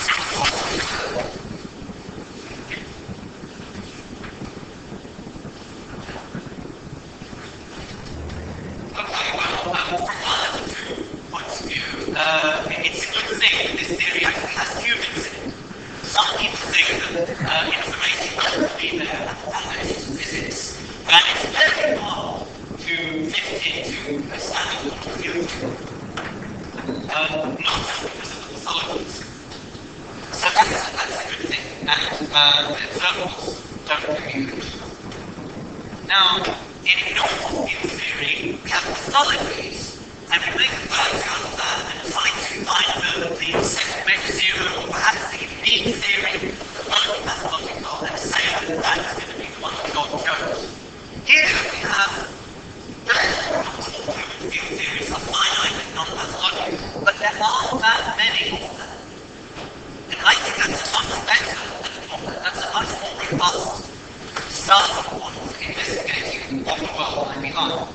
Uh, it's a good thing that this theory actually has humans in it. Some people think that uh, information doesn't be there at foundations of physics, and it's very hard to fit into a standard quantum field theory. Um, not just because of the pathologies. So that's, that's a good thing, and uh, the observables don't commute. Now, in normal field theory, we have pathologies. And we make a work out of that and try to find the, the second measure zero, or perhaps the mean theory, the one that's logical, and say that that's going to be the one that God chose. Here we have the field theories are finite and non-pathological, but there aren't that many of them. And I think that's much better, that's a much more robust starting point for investigating what the world might be like.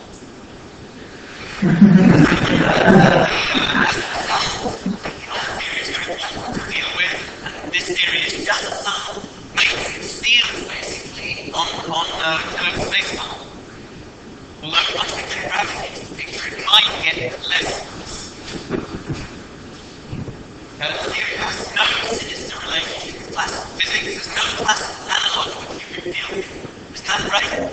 This theory is just some matrix field, basically, on, on uh, curved space-time. Although once we get gravity into the picture, it might get less. Uh, the theory has no sinister relationship with classical physics. There's no classical analog with cubic field. Is that right?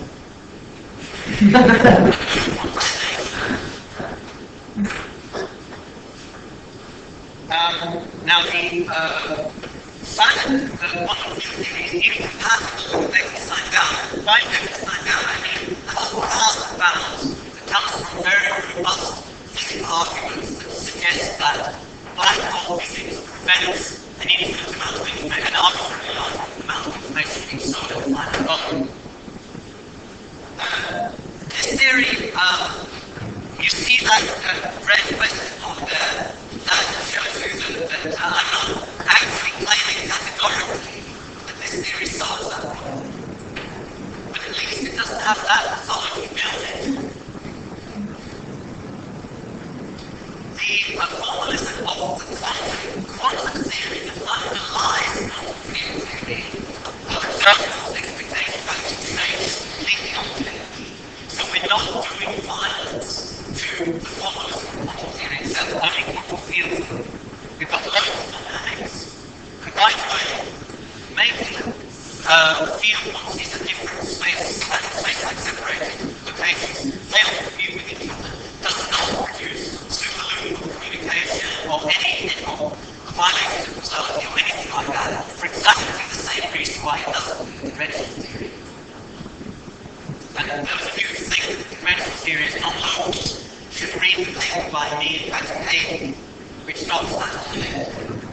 Um, now the uh, standard that one of the theories is incompatible with Bechtelsheim balance. By Bechtelsheim balance, I mean the whole path of balance comes from very robust physical arguments that suggest that black hole physics prevents an infinite amount of information, an arbitrary amount of information being stored in the planet above. Uh, this theory, um, you see that uh, red question on there, that shows you that, that uh, I'm not actually claiming categorically that this theory solves that problem. But at least it doesn't have that solidly built in. The uh, formalism of the quantum, quantum theory that underlies quantum field theory obstructs expectation value states completely unfair. So we're not doing violence to the formalism of quantum theory itself, only quantum field theory. We've got local dynamics combined with maybe uh, field quantities at different spaces, like space-like separated locations, they all commute with each other, does not produce superluminal communication or any or correlated causality or anything like that for exactly the same reason why it doesn't in conventional theory. And those of you who think that the conventional theory is non-local should read the paper by me and Patrick Hayden, which stops that claim.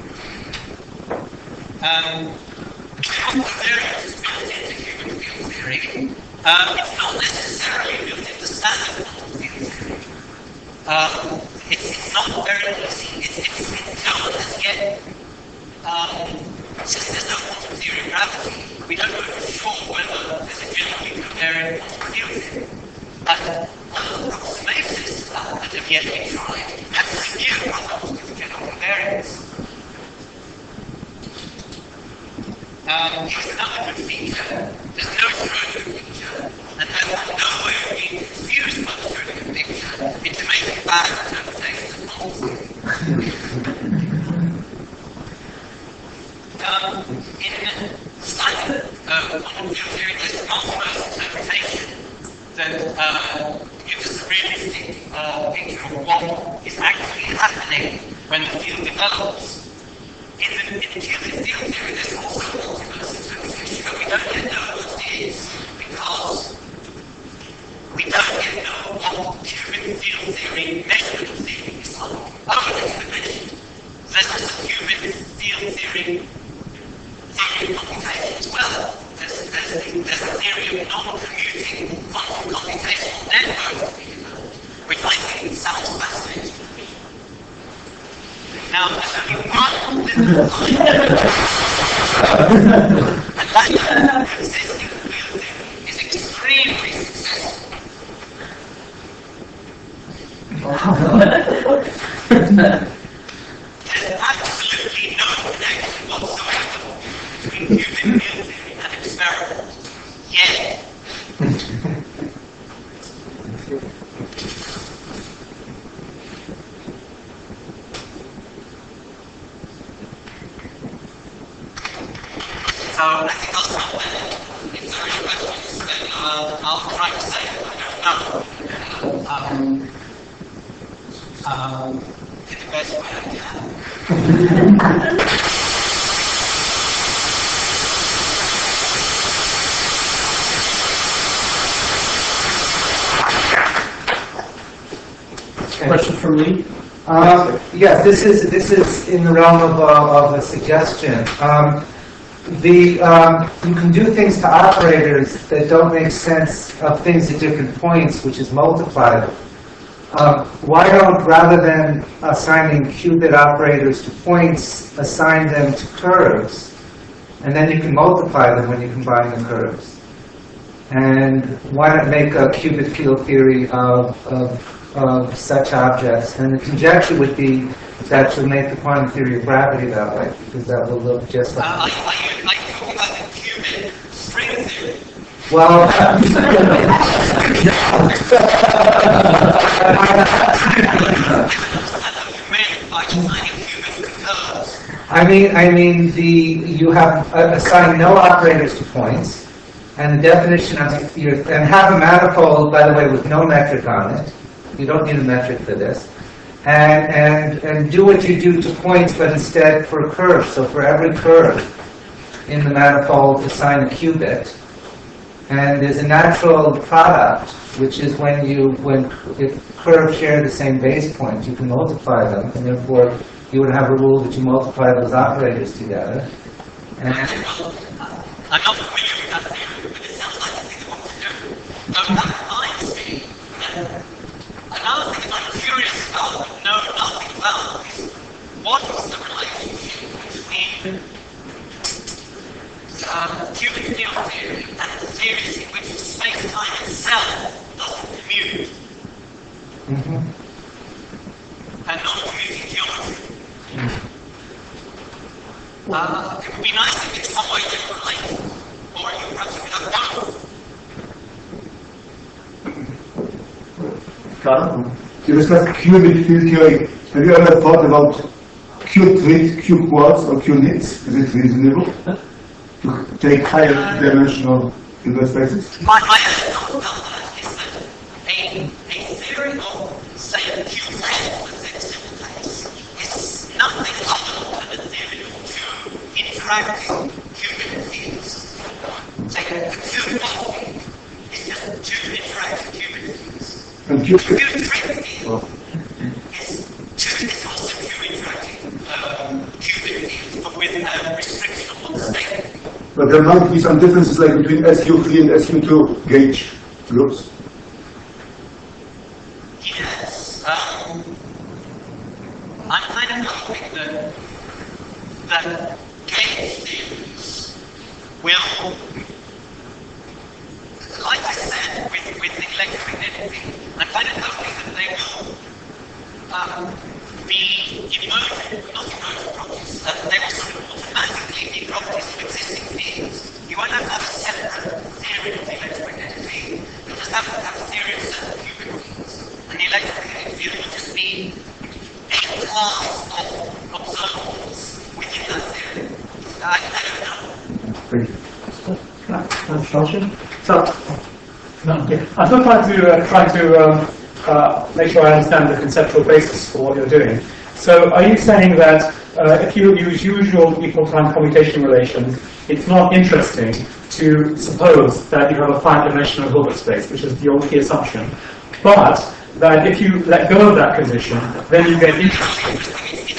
Um, quantum theory is built into human field theory. Um, it's not necessarily built into standard quantum field theory. Um, it's, it's not very easy. It's, it's, it's no one has yet, um, since there's no quantum theory of gravity, we don't know for sure whether there's a genuinely covariant quantum field theory. But other approximations to that that have yet been tried have reviewed problems with general covariance. Um, here's another good feature. There's no Schrödinger feature, and there's no way of being confused by the Schrödinger feature into making bad interpretations of quantum theory. um, in standard uh, quantum field theory, there's not the most interpretation that uh, gives us a realistic uh, picture of what is actually happening when the field develops. In the, in the Cuban field theory, there's also multiverse interpretation, but we don't yet know what it is because we don't yet know what Cuban field theory measurement theory is like. Over the dimension, there's a Cuban field theory theory of computation as well. There's, there's, the, there's a theory of non-commuting quantum computational networks, which I think sounds fascinating. Now, there's only one little line, and that consisting field theory is extremely successful. There's absolutely no connection whatsoever between Cuban field theory and experiments. Yet. So I think I'll stop there. If there are any questions, then uh, I'll try to say it. I don't know. Um, um, in the best way I can. Question from Lee? Um, yes, this is this is in the realm of, uh, of a suggestion. Um, the um, you can do things to operators that don't make sense of things at different points, which is multiplied. Um, why don't, rather than assigning qubit operators to points, assign them to curves, and then you can multiply them when you combine the curves? And why not make a qubit field theory of, of, of such objects? And the conjecture would be that will make the quantum theory of gravity that way, because that will look just like. Uh, are you like talking about the qubit string theory? Well, I mean, I mean, the you have uh, assigned no operators to points, and the definition of your and have a manifold, by the way, with no metric on it. You don't need a metric for this, and and and do what you do to points, but instead for curves. So for every curve in the manifold, assign a qubit. And there's a natural product, which is when you, when if curves share the same base point, you can multiply them, and therefore you would have a rule that you multiply those operators together. And I'm not familiar with that theory, but it sounds like a thing I want to do. So that reminds me, another thing I'm curious about, but know nothing about, is what is the relationship between um, cubic field theory and the theories in which space-time itself doesn't commute, Mhm. and non-commuting geometry? Uh, it would be nice if it's some way to relate, or you perhaps could have both. Carl? You discussed cubic field theory. Have you ever thought about cube trees, cube quads, or qubits? Is it reasonable to take higher dimensional inverse spaces? My, my thought about that is that a, a theory of, say, a cube field with its interface is nothing other than a theory of two interacting cubic fields. Say, a cube field is just two interacting cubic fields. And cube Cube field is two is also two interacting um, cubic fields, but with a restriction on the state. But there might be some differences like between S Q three and S Q two gauge groups. Yes. Um, I'm kind of hoping that that gauge theories will, like I said, with, with electromagnetic, I'm kind of hoping that they will um, be emergent, not emergent properties, that they will sort of automatically be properties of existing fields. You won't have to have a separate theory of the electromagnetic field. You'll just have to have a theory of certain cubic fields. And the electromagnetic field will just be a class of observables within that theory. I, I don't know. Can I ask a question? So, no, okay. I'm still trying to uh, try to um, uh, make sure I understand the conceptual basis for what you're doing. So, are you saying that uh, if you use usual equal-time commutation relations, it's not interesting to suppose that you have a finite-dimensional Hilbert space, which is your key assumption, but that if you let go of that condition, then you get interesting?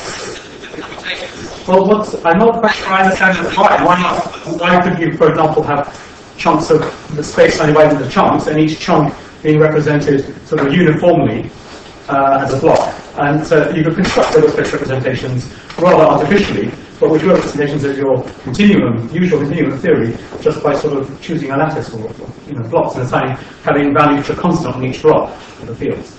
Well, what's, I'm not quite sure I understand this why. Why not? Why could you, for example, have chunks of the space divided into chunks, and each chunk being represented sort of uniformly uh, as a block? And so you could construct those space representations rather artificially, but with your representations of your continuum, usual continuum theory, just by sort of choosing a lattice or, you know, blocks and assigning having value which are constant on each block of the fields.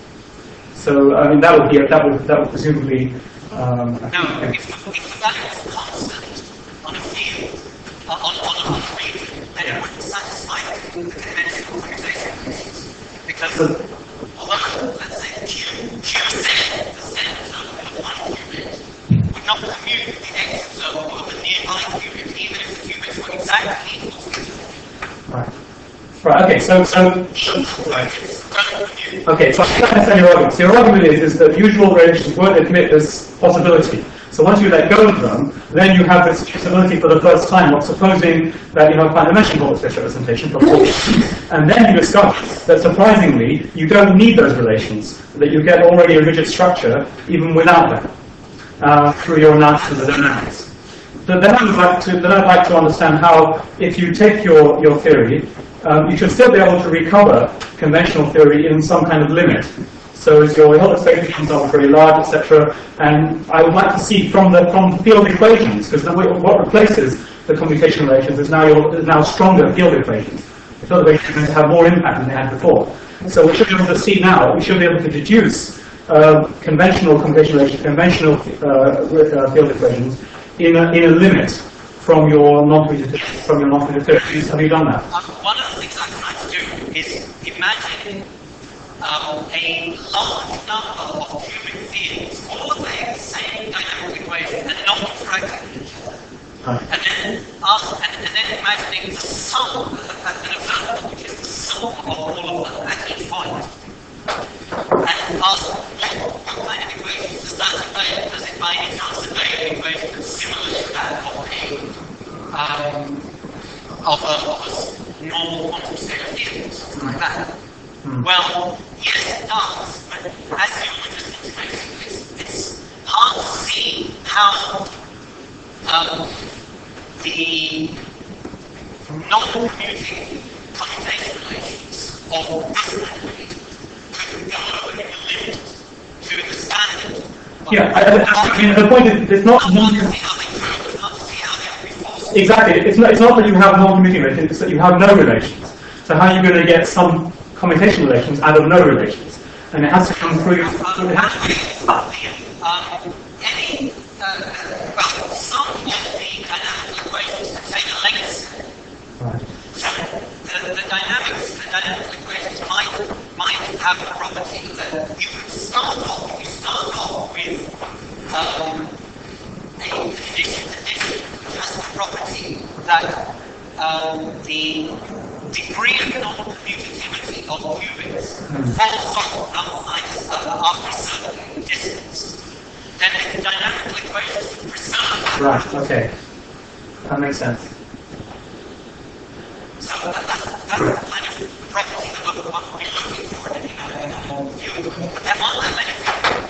So I mean that would be a, that would that would presumably. Um, No, if, if the value is constant on a field, on, on, on a region, then it wouldn't satisfy the conventional computation. Because, although, let's say, Q, Q Z, the center of one qubit, would not commute with the X observable of a nearby qubit, even if the qubits were exactly equal to each other. right. Right. Okay. So so. Right. Okay, so I understand your argument. So your argument is, is that usual relations won't admit this possibility. So once you let go of them, then you have this possibility for the first time of supposing that you have a finite-dimensional Hilbert space representation for and then you discover that surprisingly you don't need those relations, that you get already a rigid structure even without them uh, through your analysis of the dynamics. But then I would like to then I'd like to understand how, if you take your, your theory, Um, you should still be able to recover conventional theory in some kind of limit. So as your Hilbert space becomes arbitrarily large, et cetera. And I would like to see from the from field equations, because what replaces the commutation relations is now your is now stronger field equations. The field equations have more impact than they had before. So we should be able to see now. We should be able to deduce uh, conventional commutation relations, conventional uh, uh, field equations in a, in a limit from your non-commutative from your non-commutative theories. Have you done that? Um, one of the things I'm trying to do is imagine um, a large number of cubic fields, all obeying the same dynamic equation and not interacting with each other. Right. And then ask, and, and then imagining the sum, an observable which is the sum of all of them at each point. And ask what, what kind of equation does that obey? Does it by any chance obey an equation that's similar to that of a um, of a, of a normal quantum scale fields, something like that. Well, yes, it does, but as you were just explaining, it's, it's hard to see how um, the non-commuting commutation relations of this language could go over the limit to the standard. Yeah, I, I, I mean, the point is, it's not non exactly. It's not. It's not that you have non-commuting relations. It's that you have no relations. So how are you going to get some commutation relations out of no relations? And it has to come through. It has to um, any, uh, well, some of the dynamic equations contain a length. Right. So the, the dynamics, the dynamic equations might might have a property that you could start off. You start off with um, a condition that has the property that um, the degree of non-commutativity of qubits falls off outside uh, after a certain distance. Then the dynamical equations preserve. Right. Okay. That makes sense. So uh, that's, that's the kind of property that we're, what we're looking for in a qubit. There aren't that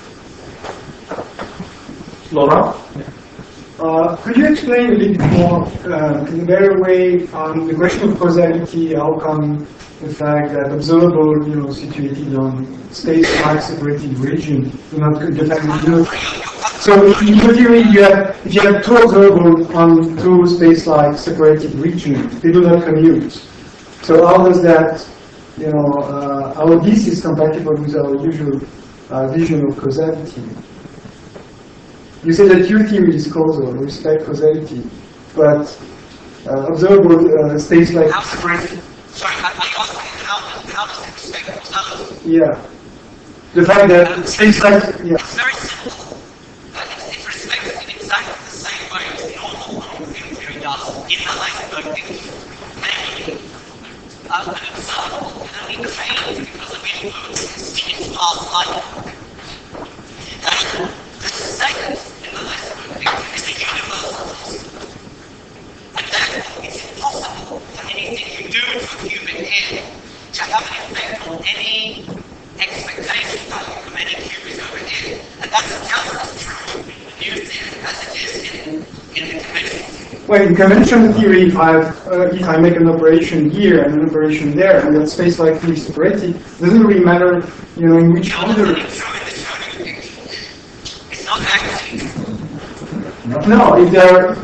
many. Laura? Uh, could you explain a little bit more, uh, in a better way, on the question of causality? How come the fact that observable, you know, situated on space-like separated region do not define, you know, so in your theory, you have, if you have two observables on two space-like separated regions, they do not commute. So how does that, you know, uh, how this is compatible with our usual uh, vision of causality? You say that your theory is causal, respect causality, but uh, observable uh, space-like separated. Sorry, I, I asked how, how does it respect causality? Yeah. The fact that space-like, yeah. It's very simple. It respects in exactly the same way as the normal quantum field theory does in the Heisenberg theory. Namely, uh, an observable can only change because of influences in its past life. And the second in the Heisenberg theory is the universal. And therefore, it's impossible for anything you do to a qubit here to have an effect on any expectation value from any qubit over here. And that's just as true in the new theory as it is in, in the conventional theory. Well, in conventional theory, if I, uh, if I make an operation here and an operation there, and that space-like fully separated, it doesn't really matter, you know, in which order. It's not actually true. No, if there are.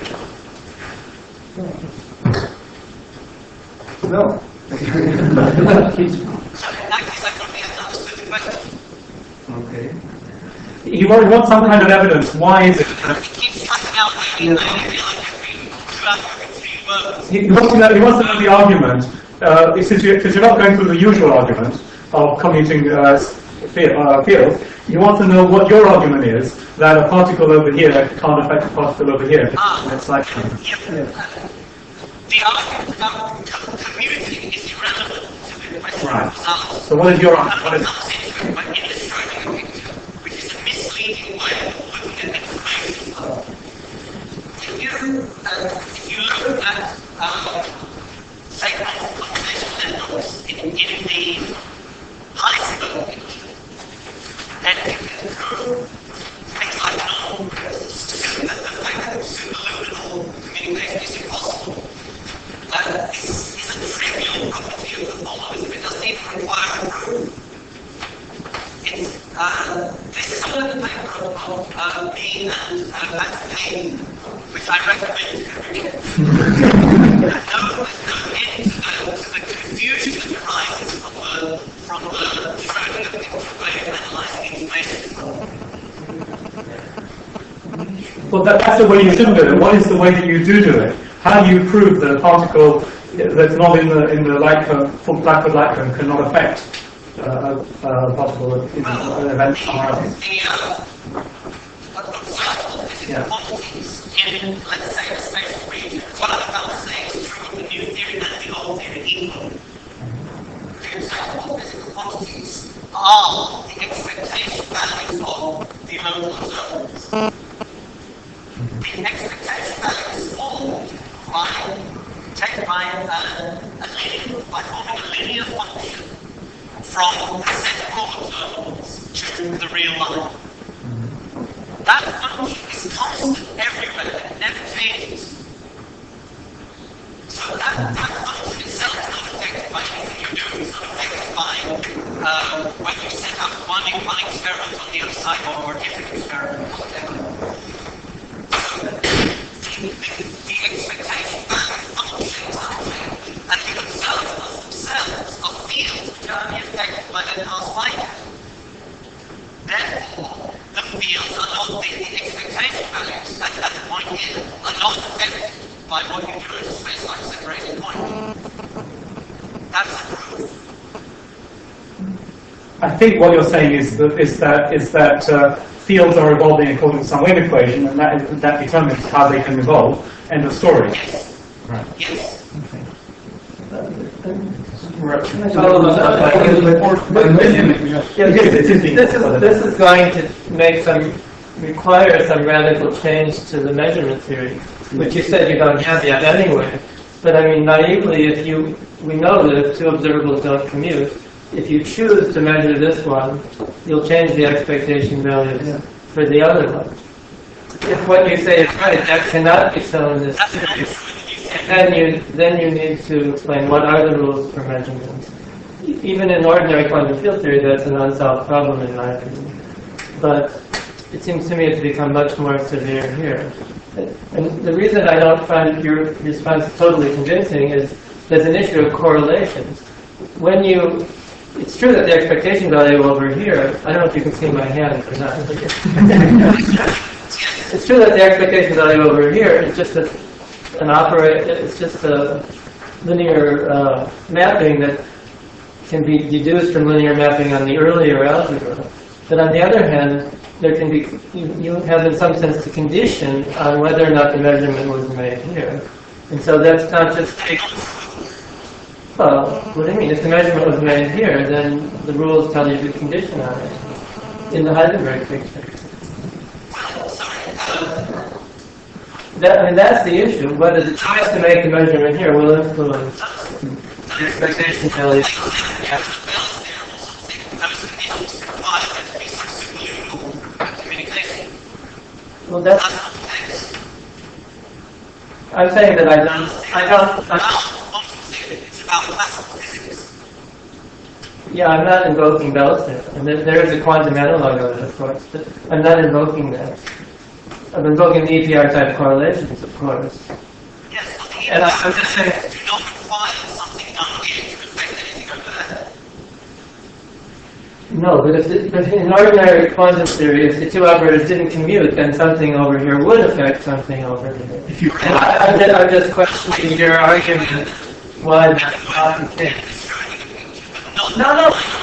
No. So in that case, I probably haven't understood the question. Okay. You want, you want some kind of evidence. Why is it? It keeps cutting out the yeah. two out of three words. He wants to know, he wants to know the argument. Uh, since, you, since you're not going through the usual argument of commuting uh, field, uh, field, you want to know what your argument is that a particle over here can't affect a particle over here. Ah. It's like, Yeah. The argument about commuting is irrelevant to the question right. of results. So what is your argument? What is Comes into it by illustrating a picture, which is a misleading way of looking at information. If you, uh, if you look at, um, say, computational networks in, in the Heisenberg picture, then you can prove things like normal processes, and the fact that superluminal communication is impossible. Uh, is, is a trivial property of the followers, but it doesn't even require a proof. It's, uh, this is one of the paper of uh, me and uh, Matt Payne, which I recommend to read. No, no end to the, to the confusion that arises from the, from the Schrödinger way of analyzing information. Well, that, that's the way you should do it. What is the way that you do do it? How do you prove that a particle that's not in the in the light cone, full Blackford light cone, cannot affect uh, a, a particle in an event somewhere else? The uh, observable physical quantities in, let's say, a spatial region, what I'm about to say is true of the new theory and the old theory equally. The observable physical quantities are the expectation values of the local observables. The expectation values formed by take by, uh, a linear, by forming a linear function from the set of observables to the real line. That function is constant everywhere, it never changes. So that, that function itself is not affected by anything you do, it's not affected by uh, whether you set up one, one experiment on the other side or a different experiment or whatever. So the, the, the expectation functions and the observables themselves are fields which are only affected by their past life. Therefore, the fields are not the, the expectation values at that point here are not affected by what you do at a space-like separated point. That's the proof. I think what you're saying is that is that is that uh, fields are evolving according to some wave equation, and that is, that determines how they can evolve. End of story. Yes. Right. Yes. This is, this is going to make some, require some radical change to the measurement theory, which you said you don't have yet anyway. But I mean, naively, if you, we know that if two observables don't commute, if you choose to measure this one, you'll change the expectation values yeah. for the other one. If what you say is right, that cannot be so in this case. Then you, then you need to explain what are the rules for measurement. Even in ordinary quantum field theory, that's an unsolved problem in my opinion. But it seems to me it's become much more severe here. And the reason I don't find your response totally convincing is there's an issue of correlations. When you, it's true that the expectation value over here, I don't know if you can see my hand or not. It's true that the expectation value over here is just a, an operate, it's just a linear uh, mapping that can be deduced from linear mapping on the earlier algebra. But on the other hand, there can be, you, you have in some sense the condition on whether or not the measurement was made here. And so that's not just take, well, what do you mean? If the measurement was made here, then the rules tell you the condition on it in the Heisenberg picture. That, I mean, that's the issue. Whether the choice to make the measurement here will influence the expectation value. Well, that's. I'm saying that I don't. I don't. I'm, yeah, I'm not invoking Bell's theorem. And there, there is a quantum analog of it, of course, but I'm not invoking that. I'm invoking the E P R type correlations, of course. Yes, and I, I'm just saying. You don't require something down here to affect anything over there. No, but if, the, but in ordinary quantum theory, if the two operators didn't commute, then something over here would affect something over here. If you, and I, I'm, just, I'm just questioning your argument why that's not the case. No,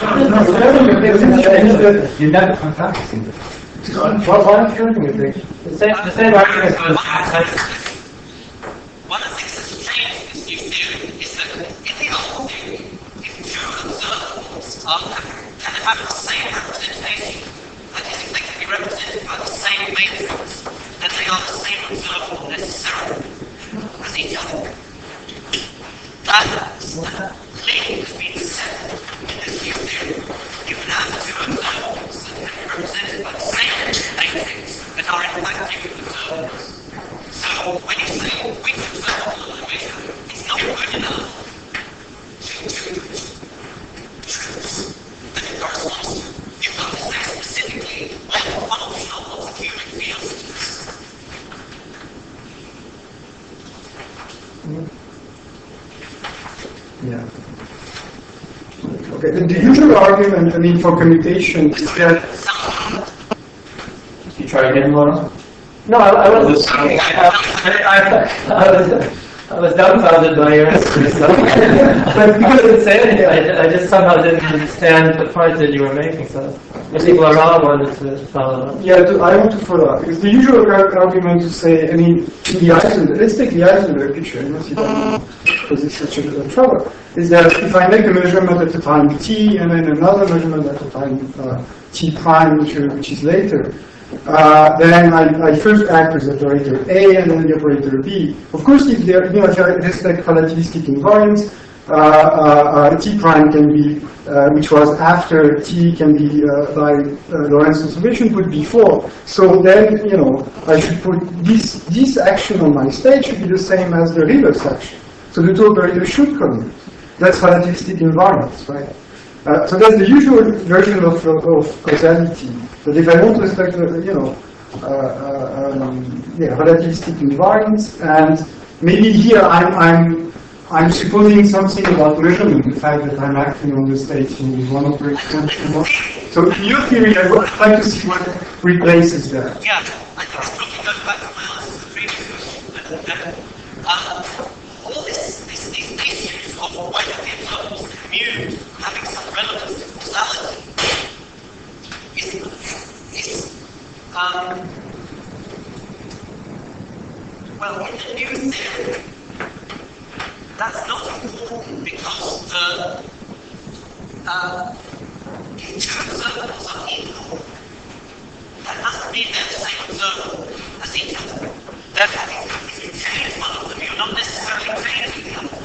no. You're not contacting. Well, why aren't you looking at this? The same, the same argument was. One of the things that's changed in this new theory is that in the old theory, if two observables are, can have the same representation, that is, if they can be represented by the same matrix, then they are the same observable necessarily as each other. That, that link has been set in this new theory. You can have two observables that can be represented by the same matrix that are in fact two observables. So when you say which observable are measured, it's not good enough to, to, to choose that it corresponds to. You've got to say specifically what function of the cubic field is. Yeah. Okay, the, the usual argument, I mean, for commutation is that... You try again, Laura? No, I, I wasn't talking. I, I, I, I, was, I was dumbfounded by your answer. So. But you couldn't say anything. I, I just somehow didn't understand the point that you were making. So I think Laurent wanted to follow up. Yeah, to, I want to follow up. Because the usual argument to say, I mean, in the Heisenberg, let's take the Heisenberg picture, you know, see that, because it's such a trouble, is that if I make a measurement at the time t, and then another measurement at the time uh, t prime, which, which is later, uh, then I, I first act with operator A and then the operator B. Of course, if there, you know, if I respect relativistic invariance, uh, uh, uh, T prime can be, uh, which was after T can be uh, by uh, Lorentz transformation put before. So then, you know, I should put this, this action on my state should be the same as the reverse action. So the two operators should commute. That's relativistic invariance, right? Uh, so that's the usual version of, of, of causality. But if I want to respect, uh, you know, uh, uh, um, yeah, relativistic invariance, and maybe here I'm, I'm, I'm supposing something about measurement, the fact that I'm acting on the state in one operator. So in your theory, I would like to see what replaces that. Yeah, I think it's looking back to my answer to the previous question. Uh, all this, this, these issues of whether the verbs commute, having some relative causality, is, is um, well, in the new theory, that's not important because the uh, two observables are equal. That doesn't mean they're the same observable as each other. Therefore, if you change one of them, you're not necessarily changing the other.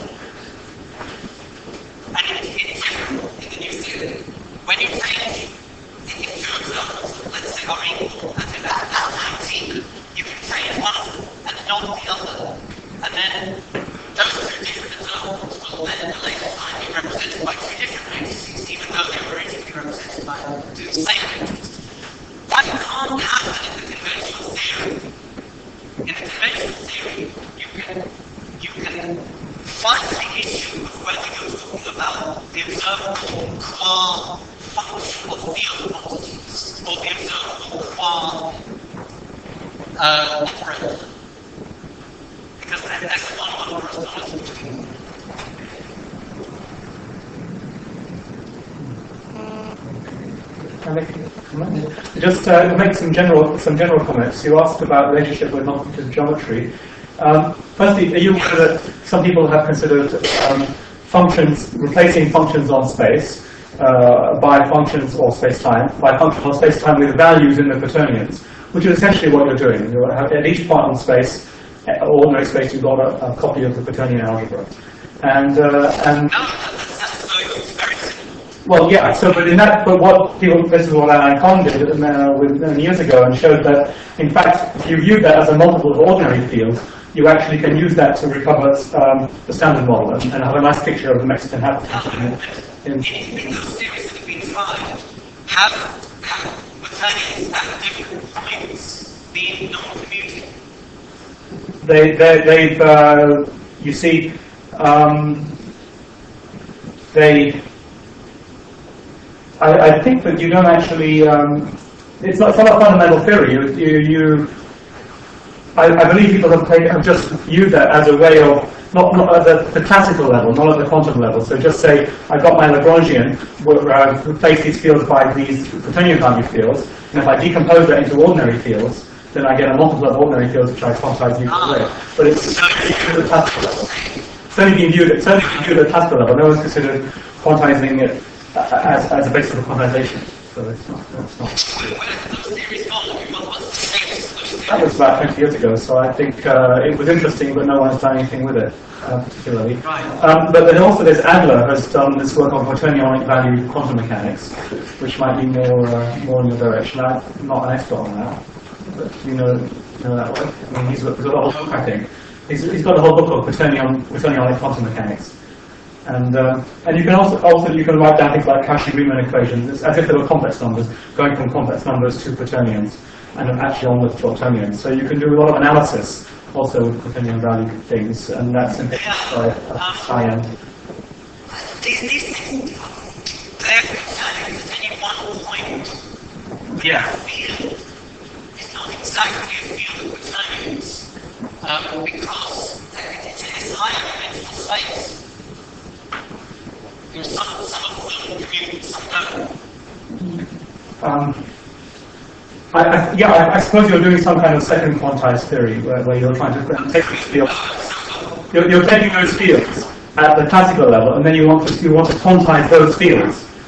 And it, it's in the new theory. When you change the two observables, let's say are equal, and if that's nineteen, you can change one of them and not the other. And then those two different observables will then at a later time be represented by two different matrices, even though they were originally represented by two same matrices. That can't happen in the conventional theory. In the conventional theory, you can, you can find the issue of whether you're talking about the observable qua function of field quantities, or the observable qua uh, operator. Because there's one one correspondence between them. Just uh, to make some general some general comments. You asked about relationship with non-computative geometry. Um, firstly, are you aware that some people have considered um, functions replacing functions on space uh, by functions or space-time by functions on space-time with values in the quaternions, which is essentially what you're doing. You have at each point on space, ordinary space, you've got a, a copy of the quaternion algebra, and uh, and. Well, yeah. So, but in that, but what people, this is what Alain Conn did uh, with, uh, years ago, and showed that, in fact, if you view that as a multiple of ordinary fields, you actually can use that to recover um, the standard model and, and have a nice picture of the Mexican habitat. In, in, in those theories that have been tried, have have quaternions at different points been non-commuting? They, they, they've, uh, you see, um, they. I, I think that you don't actually, um, it's not, it's not a fundamental theory. You, you, you I, I believe people have, taken, have just used that as a way of, not, not at the, the classical level, not at the quantum level. So just say, I've got my Lagrangian, where I've replaced these fields by these quaternion value fields, and if I decompose that into ordinary fields, then I get a multiple of ordinary fields which I quantize in equal way. But it's at the classical level. It's only been viewed, it's only been viewed at the classical level. No one's considered quantizing it As, as a basis of quantization. So it's not, it's not. That was about twenty years ago, so I think uh, it was interesting, but no one's done anything with it, uh, particularly. Um, but then also there's Adler has done this work on quaternionic value quantum mechanics, which might be more uh, more in your direction. I'm not an expert on that, but you know, know that work. I mean, he's got, he's got a whole book, I think. He's, he's got a whole book of quaternion, quaternionic quantum mechanics. And uh, and you can also also you can write down things like Cauchy-Riemann equations. It's as if they were complex numbers, going from complex numbers to quaternions, and actually on with quaternions. So you can do a lot of analysis also with quaternion value things, and that's simplified by high end. These these things, they're concerning at any one point. Yeah. Field is not exactly a field of quaternions, um, because it's high dimensional space. Um, I, I, yeah, I, I suppose you're doing some kind of second quantized theory where, where you're trying to take these fields. You're, you're taking those fields at the classical level, and then you want to you want to quantize those fields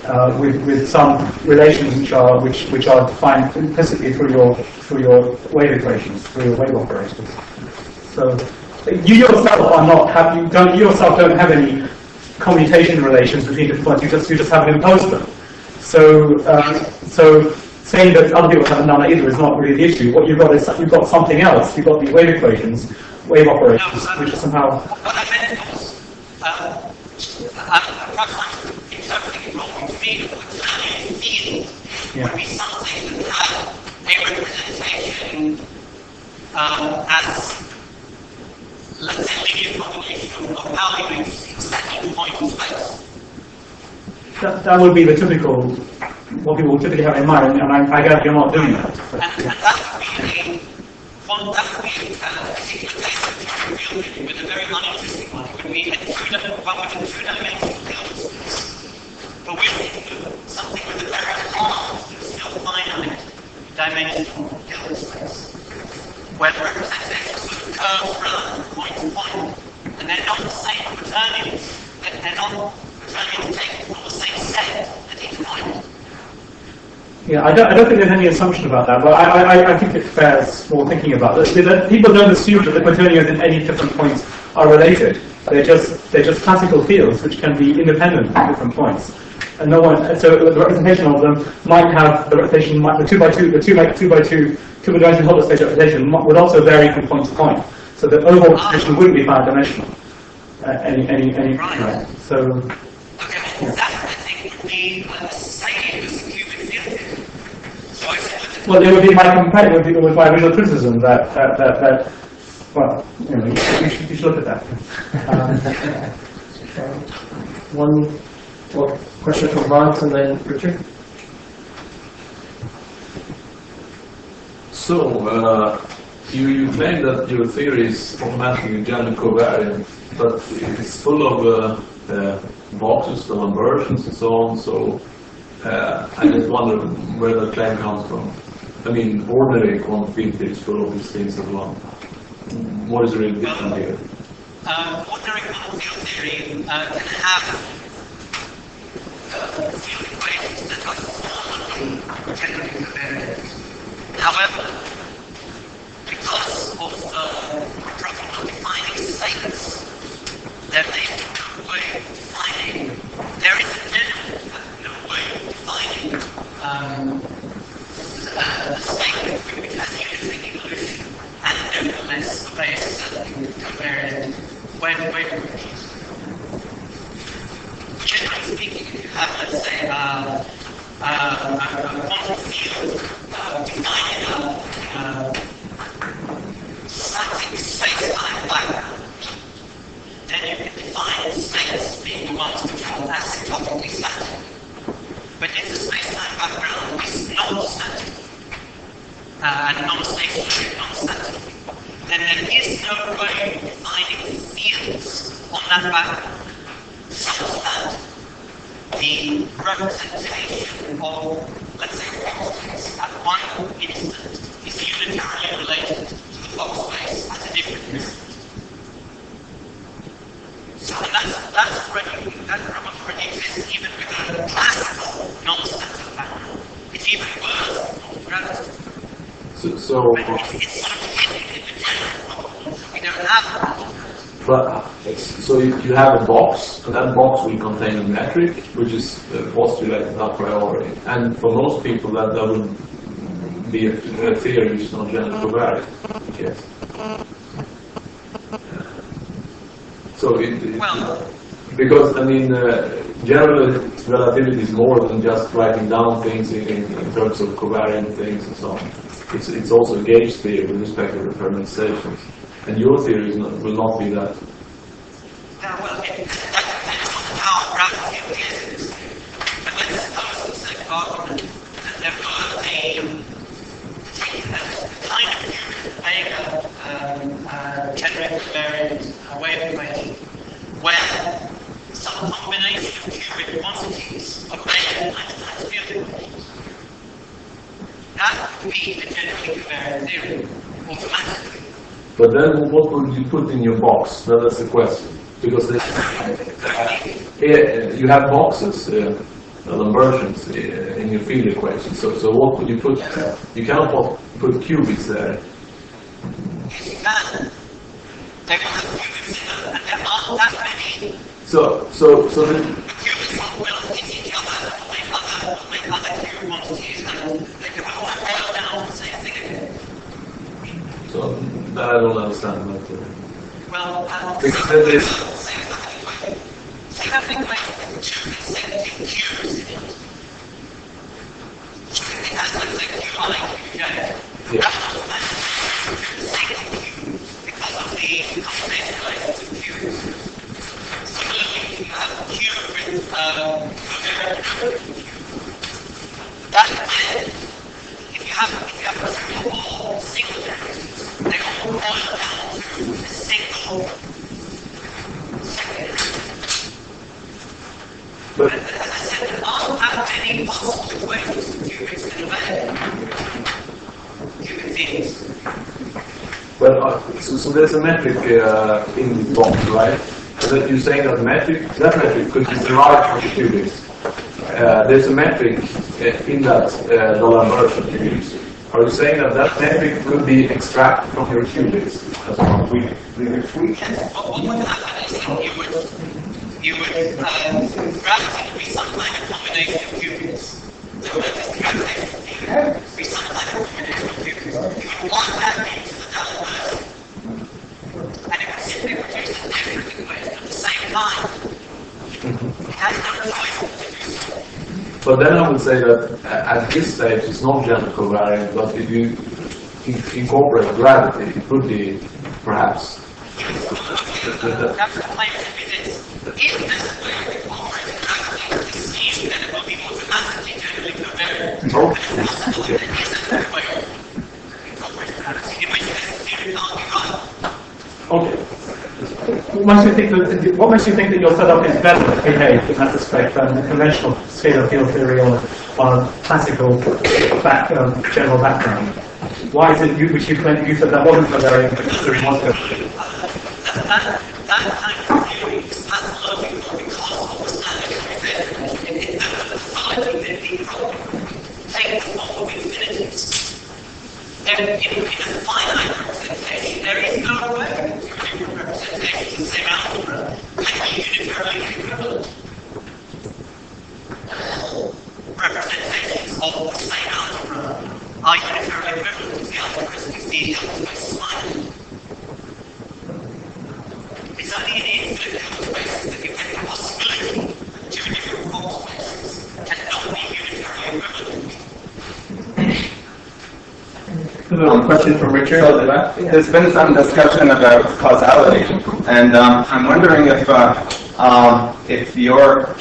uh, with with some relations which are which which are defined implicitly through your through your wave equations, through your wave operators. So you yourself are not have you don't you yourself don't have any commutation relations between different points. You just you just haven't imposed them. So uh, so saying that other people haven't done that either is not really the issue. What you've got is you've got something else. You've got these wave equations, wave operators, which are somehow. What I meant was, uh, I'm perhaps interpreting it wrong. To me, the field would be something that had a representation um, as, let's say, linear combination of values at each point in space. That, that would be the typical, what people would typically have in mind, and I, I gather you're not doing that. And, and that would be a, one, that would be a particular case of field with a very uninteresting one. It would be a two, one with a two-dimensional field. But we're thinking of something with a very large, still finite dimensional field space, where the representations would curve around point to point, and they're not the same returning, they're not returning taken from the same set at each point. Yeah, I don't, I don't think there's any assumption about that, but I, I, I think it bears more thinking about this. People don't assume that the quaternions at any different points are related. They're just, they're just classical fields which can be independent at different points. And no one, so the representation of them might have, the representation, might, the two by two, the two by two by two, two-dimensional Hilbert space representation would also vary from point to point. So the overall representation wouldn't be five dimensional. Uh, any, any, any, right. right. So. Okay, well, that I think would be the same as the cubic field. So I said, well, it would be my complaint, it would be with my original criticism that, that, that, that well, you know, you should, you should look at that. Um, one more question from Mark and then Richard. So, uh, you, you claim that your theory is automatically generally covariant, but it's full of uh, uh, boxes, the inversions and so on, so uh, I just wonder where the claim comes from. I mean, ordinary quantum field theory is full of these things as well. What is really different here? uh, ordinary quantum field theory uh, can have uh, field equations that are formally generally covariant. However, because of the problem of defining states, there may be no way of defining, there is a general no way of defining um, a, a state which has unity evolution and nevertheless obeys certain covariant wave wave equations. Generally speaking, if you have, let's say, uh, uh, a quantum field uh, defining a uh, static space-time background, then you can define state as being the ones which are asymptotically static. But if the space-time background is non-static, uh, and non-stationary, non-static, then there is no way of defining fields on that background such that the representation of, let's say, quantities at one instant is unitarily related to the Fock space at a different instant. So that's, that's already, that problem already exists even with a classical non-static background. It's even worse than gravity. So, so But it's, it's sort of hidden in the general problem. We don't have that. but, so you, you have a box, and that box will contain a metric, which is uh, postulated a priori. And for most people, that, that would be a, a theory which is not generally covariant. Yes. So it, it Well, because I mean, uh, general relativity is more than just writing down things in, in, in terms of covariant things and so on. It's it's also a gauge theory with respect to the permutations, and your theory is not, will not be that. now, well, it, that depends on how gravity is. But let's suppose it's an argument that there were a particular kind of Vega um, uh, generated variant uh, wave equation where some combination of cubic quantities obeyed Einstein's field equations. That would be a generally covariant theory, automatically. But then, what would you put in your box? Well, that's the question. Because this, uh, here, you have boxes, uh, uh, inversions uh, in your field equation. So, so what could you put? You cannot put, put qubits there. Yes, you can. They will have qubits in them, and there aren't that many. So, so, so the Qubits will hit each other, make other, make other qubit quantities, and they can all boil down the same thing again. so that I don't understand. But, uh, Well, uh, because there is, see that thing like two consecutive cubes in it. It has like a Q I, Q J. yeah. That's not consecutive cubes because of the combination of the cubes. Similarly, you have a cube with um, that's it. If you have if you have two or more singletons, they all boil down to a single second. But As I said, there aren't that many possible ways qubits can obey. Qubit theories. well, uh, so, so there's a metric uh, in the box, right? So that you're saying that metric, that metric could be derived from the qubits. Uh, there's a metric uh, in that uh, dollar inversion you use. Are you saying that that metric could be extracted from your qubits? As well? We, we, Yes, what, what would happen is that you would, you would, um, gravity would be some kind of combination of qubits. So that this gravity would be some kind of combination of qubits. You would want that into the dollar inversion. And it would simply produce a different equation at the same time. It has no choice but to do so. but then I would say that uh, at this stage it's not gender covariant, but if you in- incorporate gravity, it could be perhaps. That's the claim to be this. If this is where we incorporate gravity, it seems that it will be automatically generally covariant. Oh. There isn't a way to incorporate gravity, in which case the theory can't be right. Okay. What makes you think that, what makes you think that your setup is better behaved in that respect than the conventional scalar field theory or, or classical back, um, general background? Why is it you, which you claim you said that wasn't covariant, but it's really was covariant? That, that kind of theory is pathological because of the standard method. It is the finding that the problem takes all infinities. There, in, in a finite representation, there is no way to do representations in algebra that unitarily equivalent. Representations of the same algebra are unitarily equivalent to the algebras we see in the slide. It's only in infinite number spaces that you get the possibility that two different form spaces cannot be unitarily equivalent. Um, question from Richard. So there's been some discussion about causality, and um, I'm wondering if uh, um, if your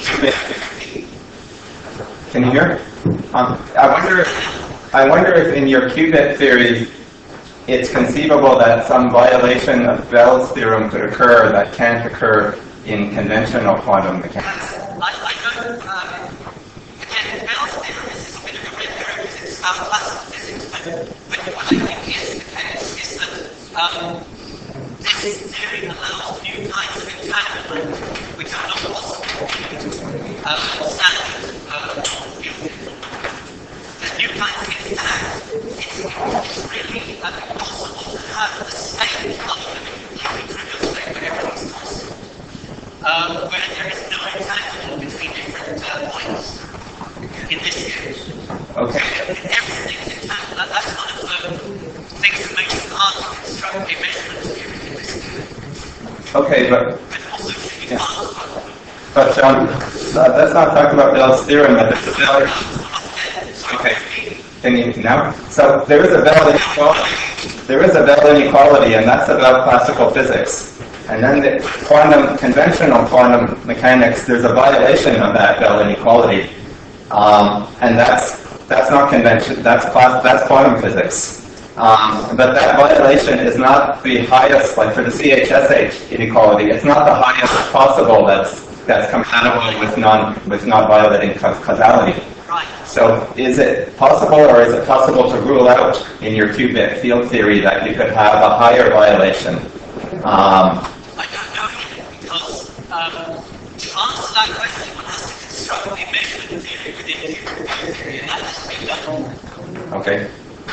can you hear? Um, I wonder if, I wonder if in your qubit theory it's conceivable that some violation of Bell's theorem could occur that can't occur in conventional quantum mechanics. I, I don't, um, again, Bell's theorem is a bit of a red herring because it's about classical physics, but, but what I think is the case is that um, this theory allows new kinds of entanglement which are not possible in uh, standard uh, field. The new kinds of entanglement, it's really uh, possible to have the same fundamental trivial state where everything's possible. Um, where there is no entanglement between different uh, points. In this case. Okay. Everything is entangled. That, that's one of the things that makes it hard to construct a measurement theory in this case. Okay, but But also to be yeah. possible. but um, uh, let's not talk about Bell's theorem. That there's a Bell. Okay. Can you now? So there is a Bell inequality. There is a Bell inequality, and that's about classical physics. And then the quantum, conventional quantum mechanics, there's a violation of that Bell inequality, um, and that's that's not convention. That's class. That's quantum physics. Um, but that violation is not the highest, like for the C H S H inequality, it's not the highest possible that's that's compatible with non with not violating causality. Right. So is it possible, or is it possible to rule out in your qubit field theory that you could have a higher violation? Um, I don't know yet, because um, to answer that question, one has to probably measure the theory within your theory, and that has to be done. Okay.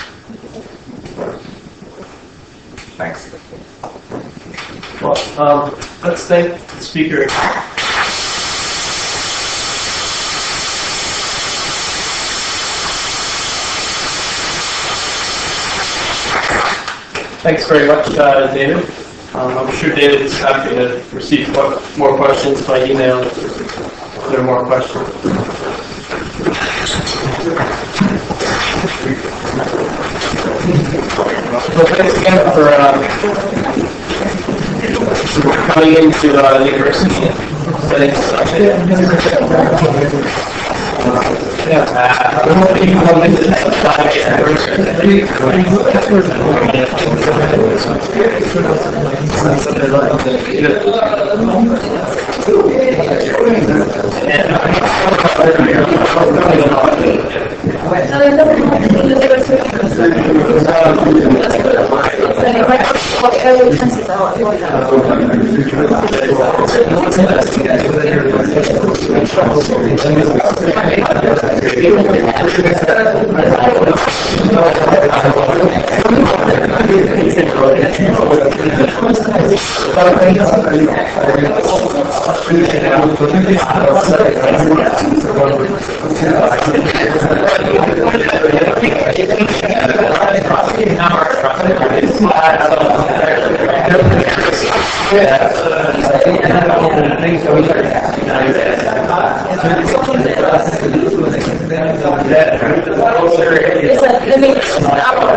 Thanks. Well, um, let's thank the speaker. Thanks very much, uh, David. Um, I'm sure David is happy to receive more more questions by email if there are more questions. Well, thanks again for, uh, for coming into uh, the university and setting this up. Yeah, uh, I don't know if you come into It's like, I mean,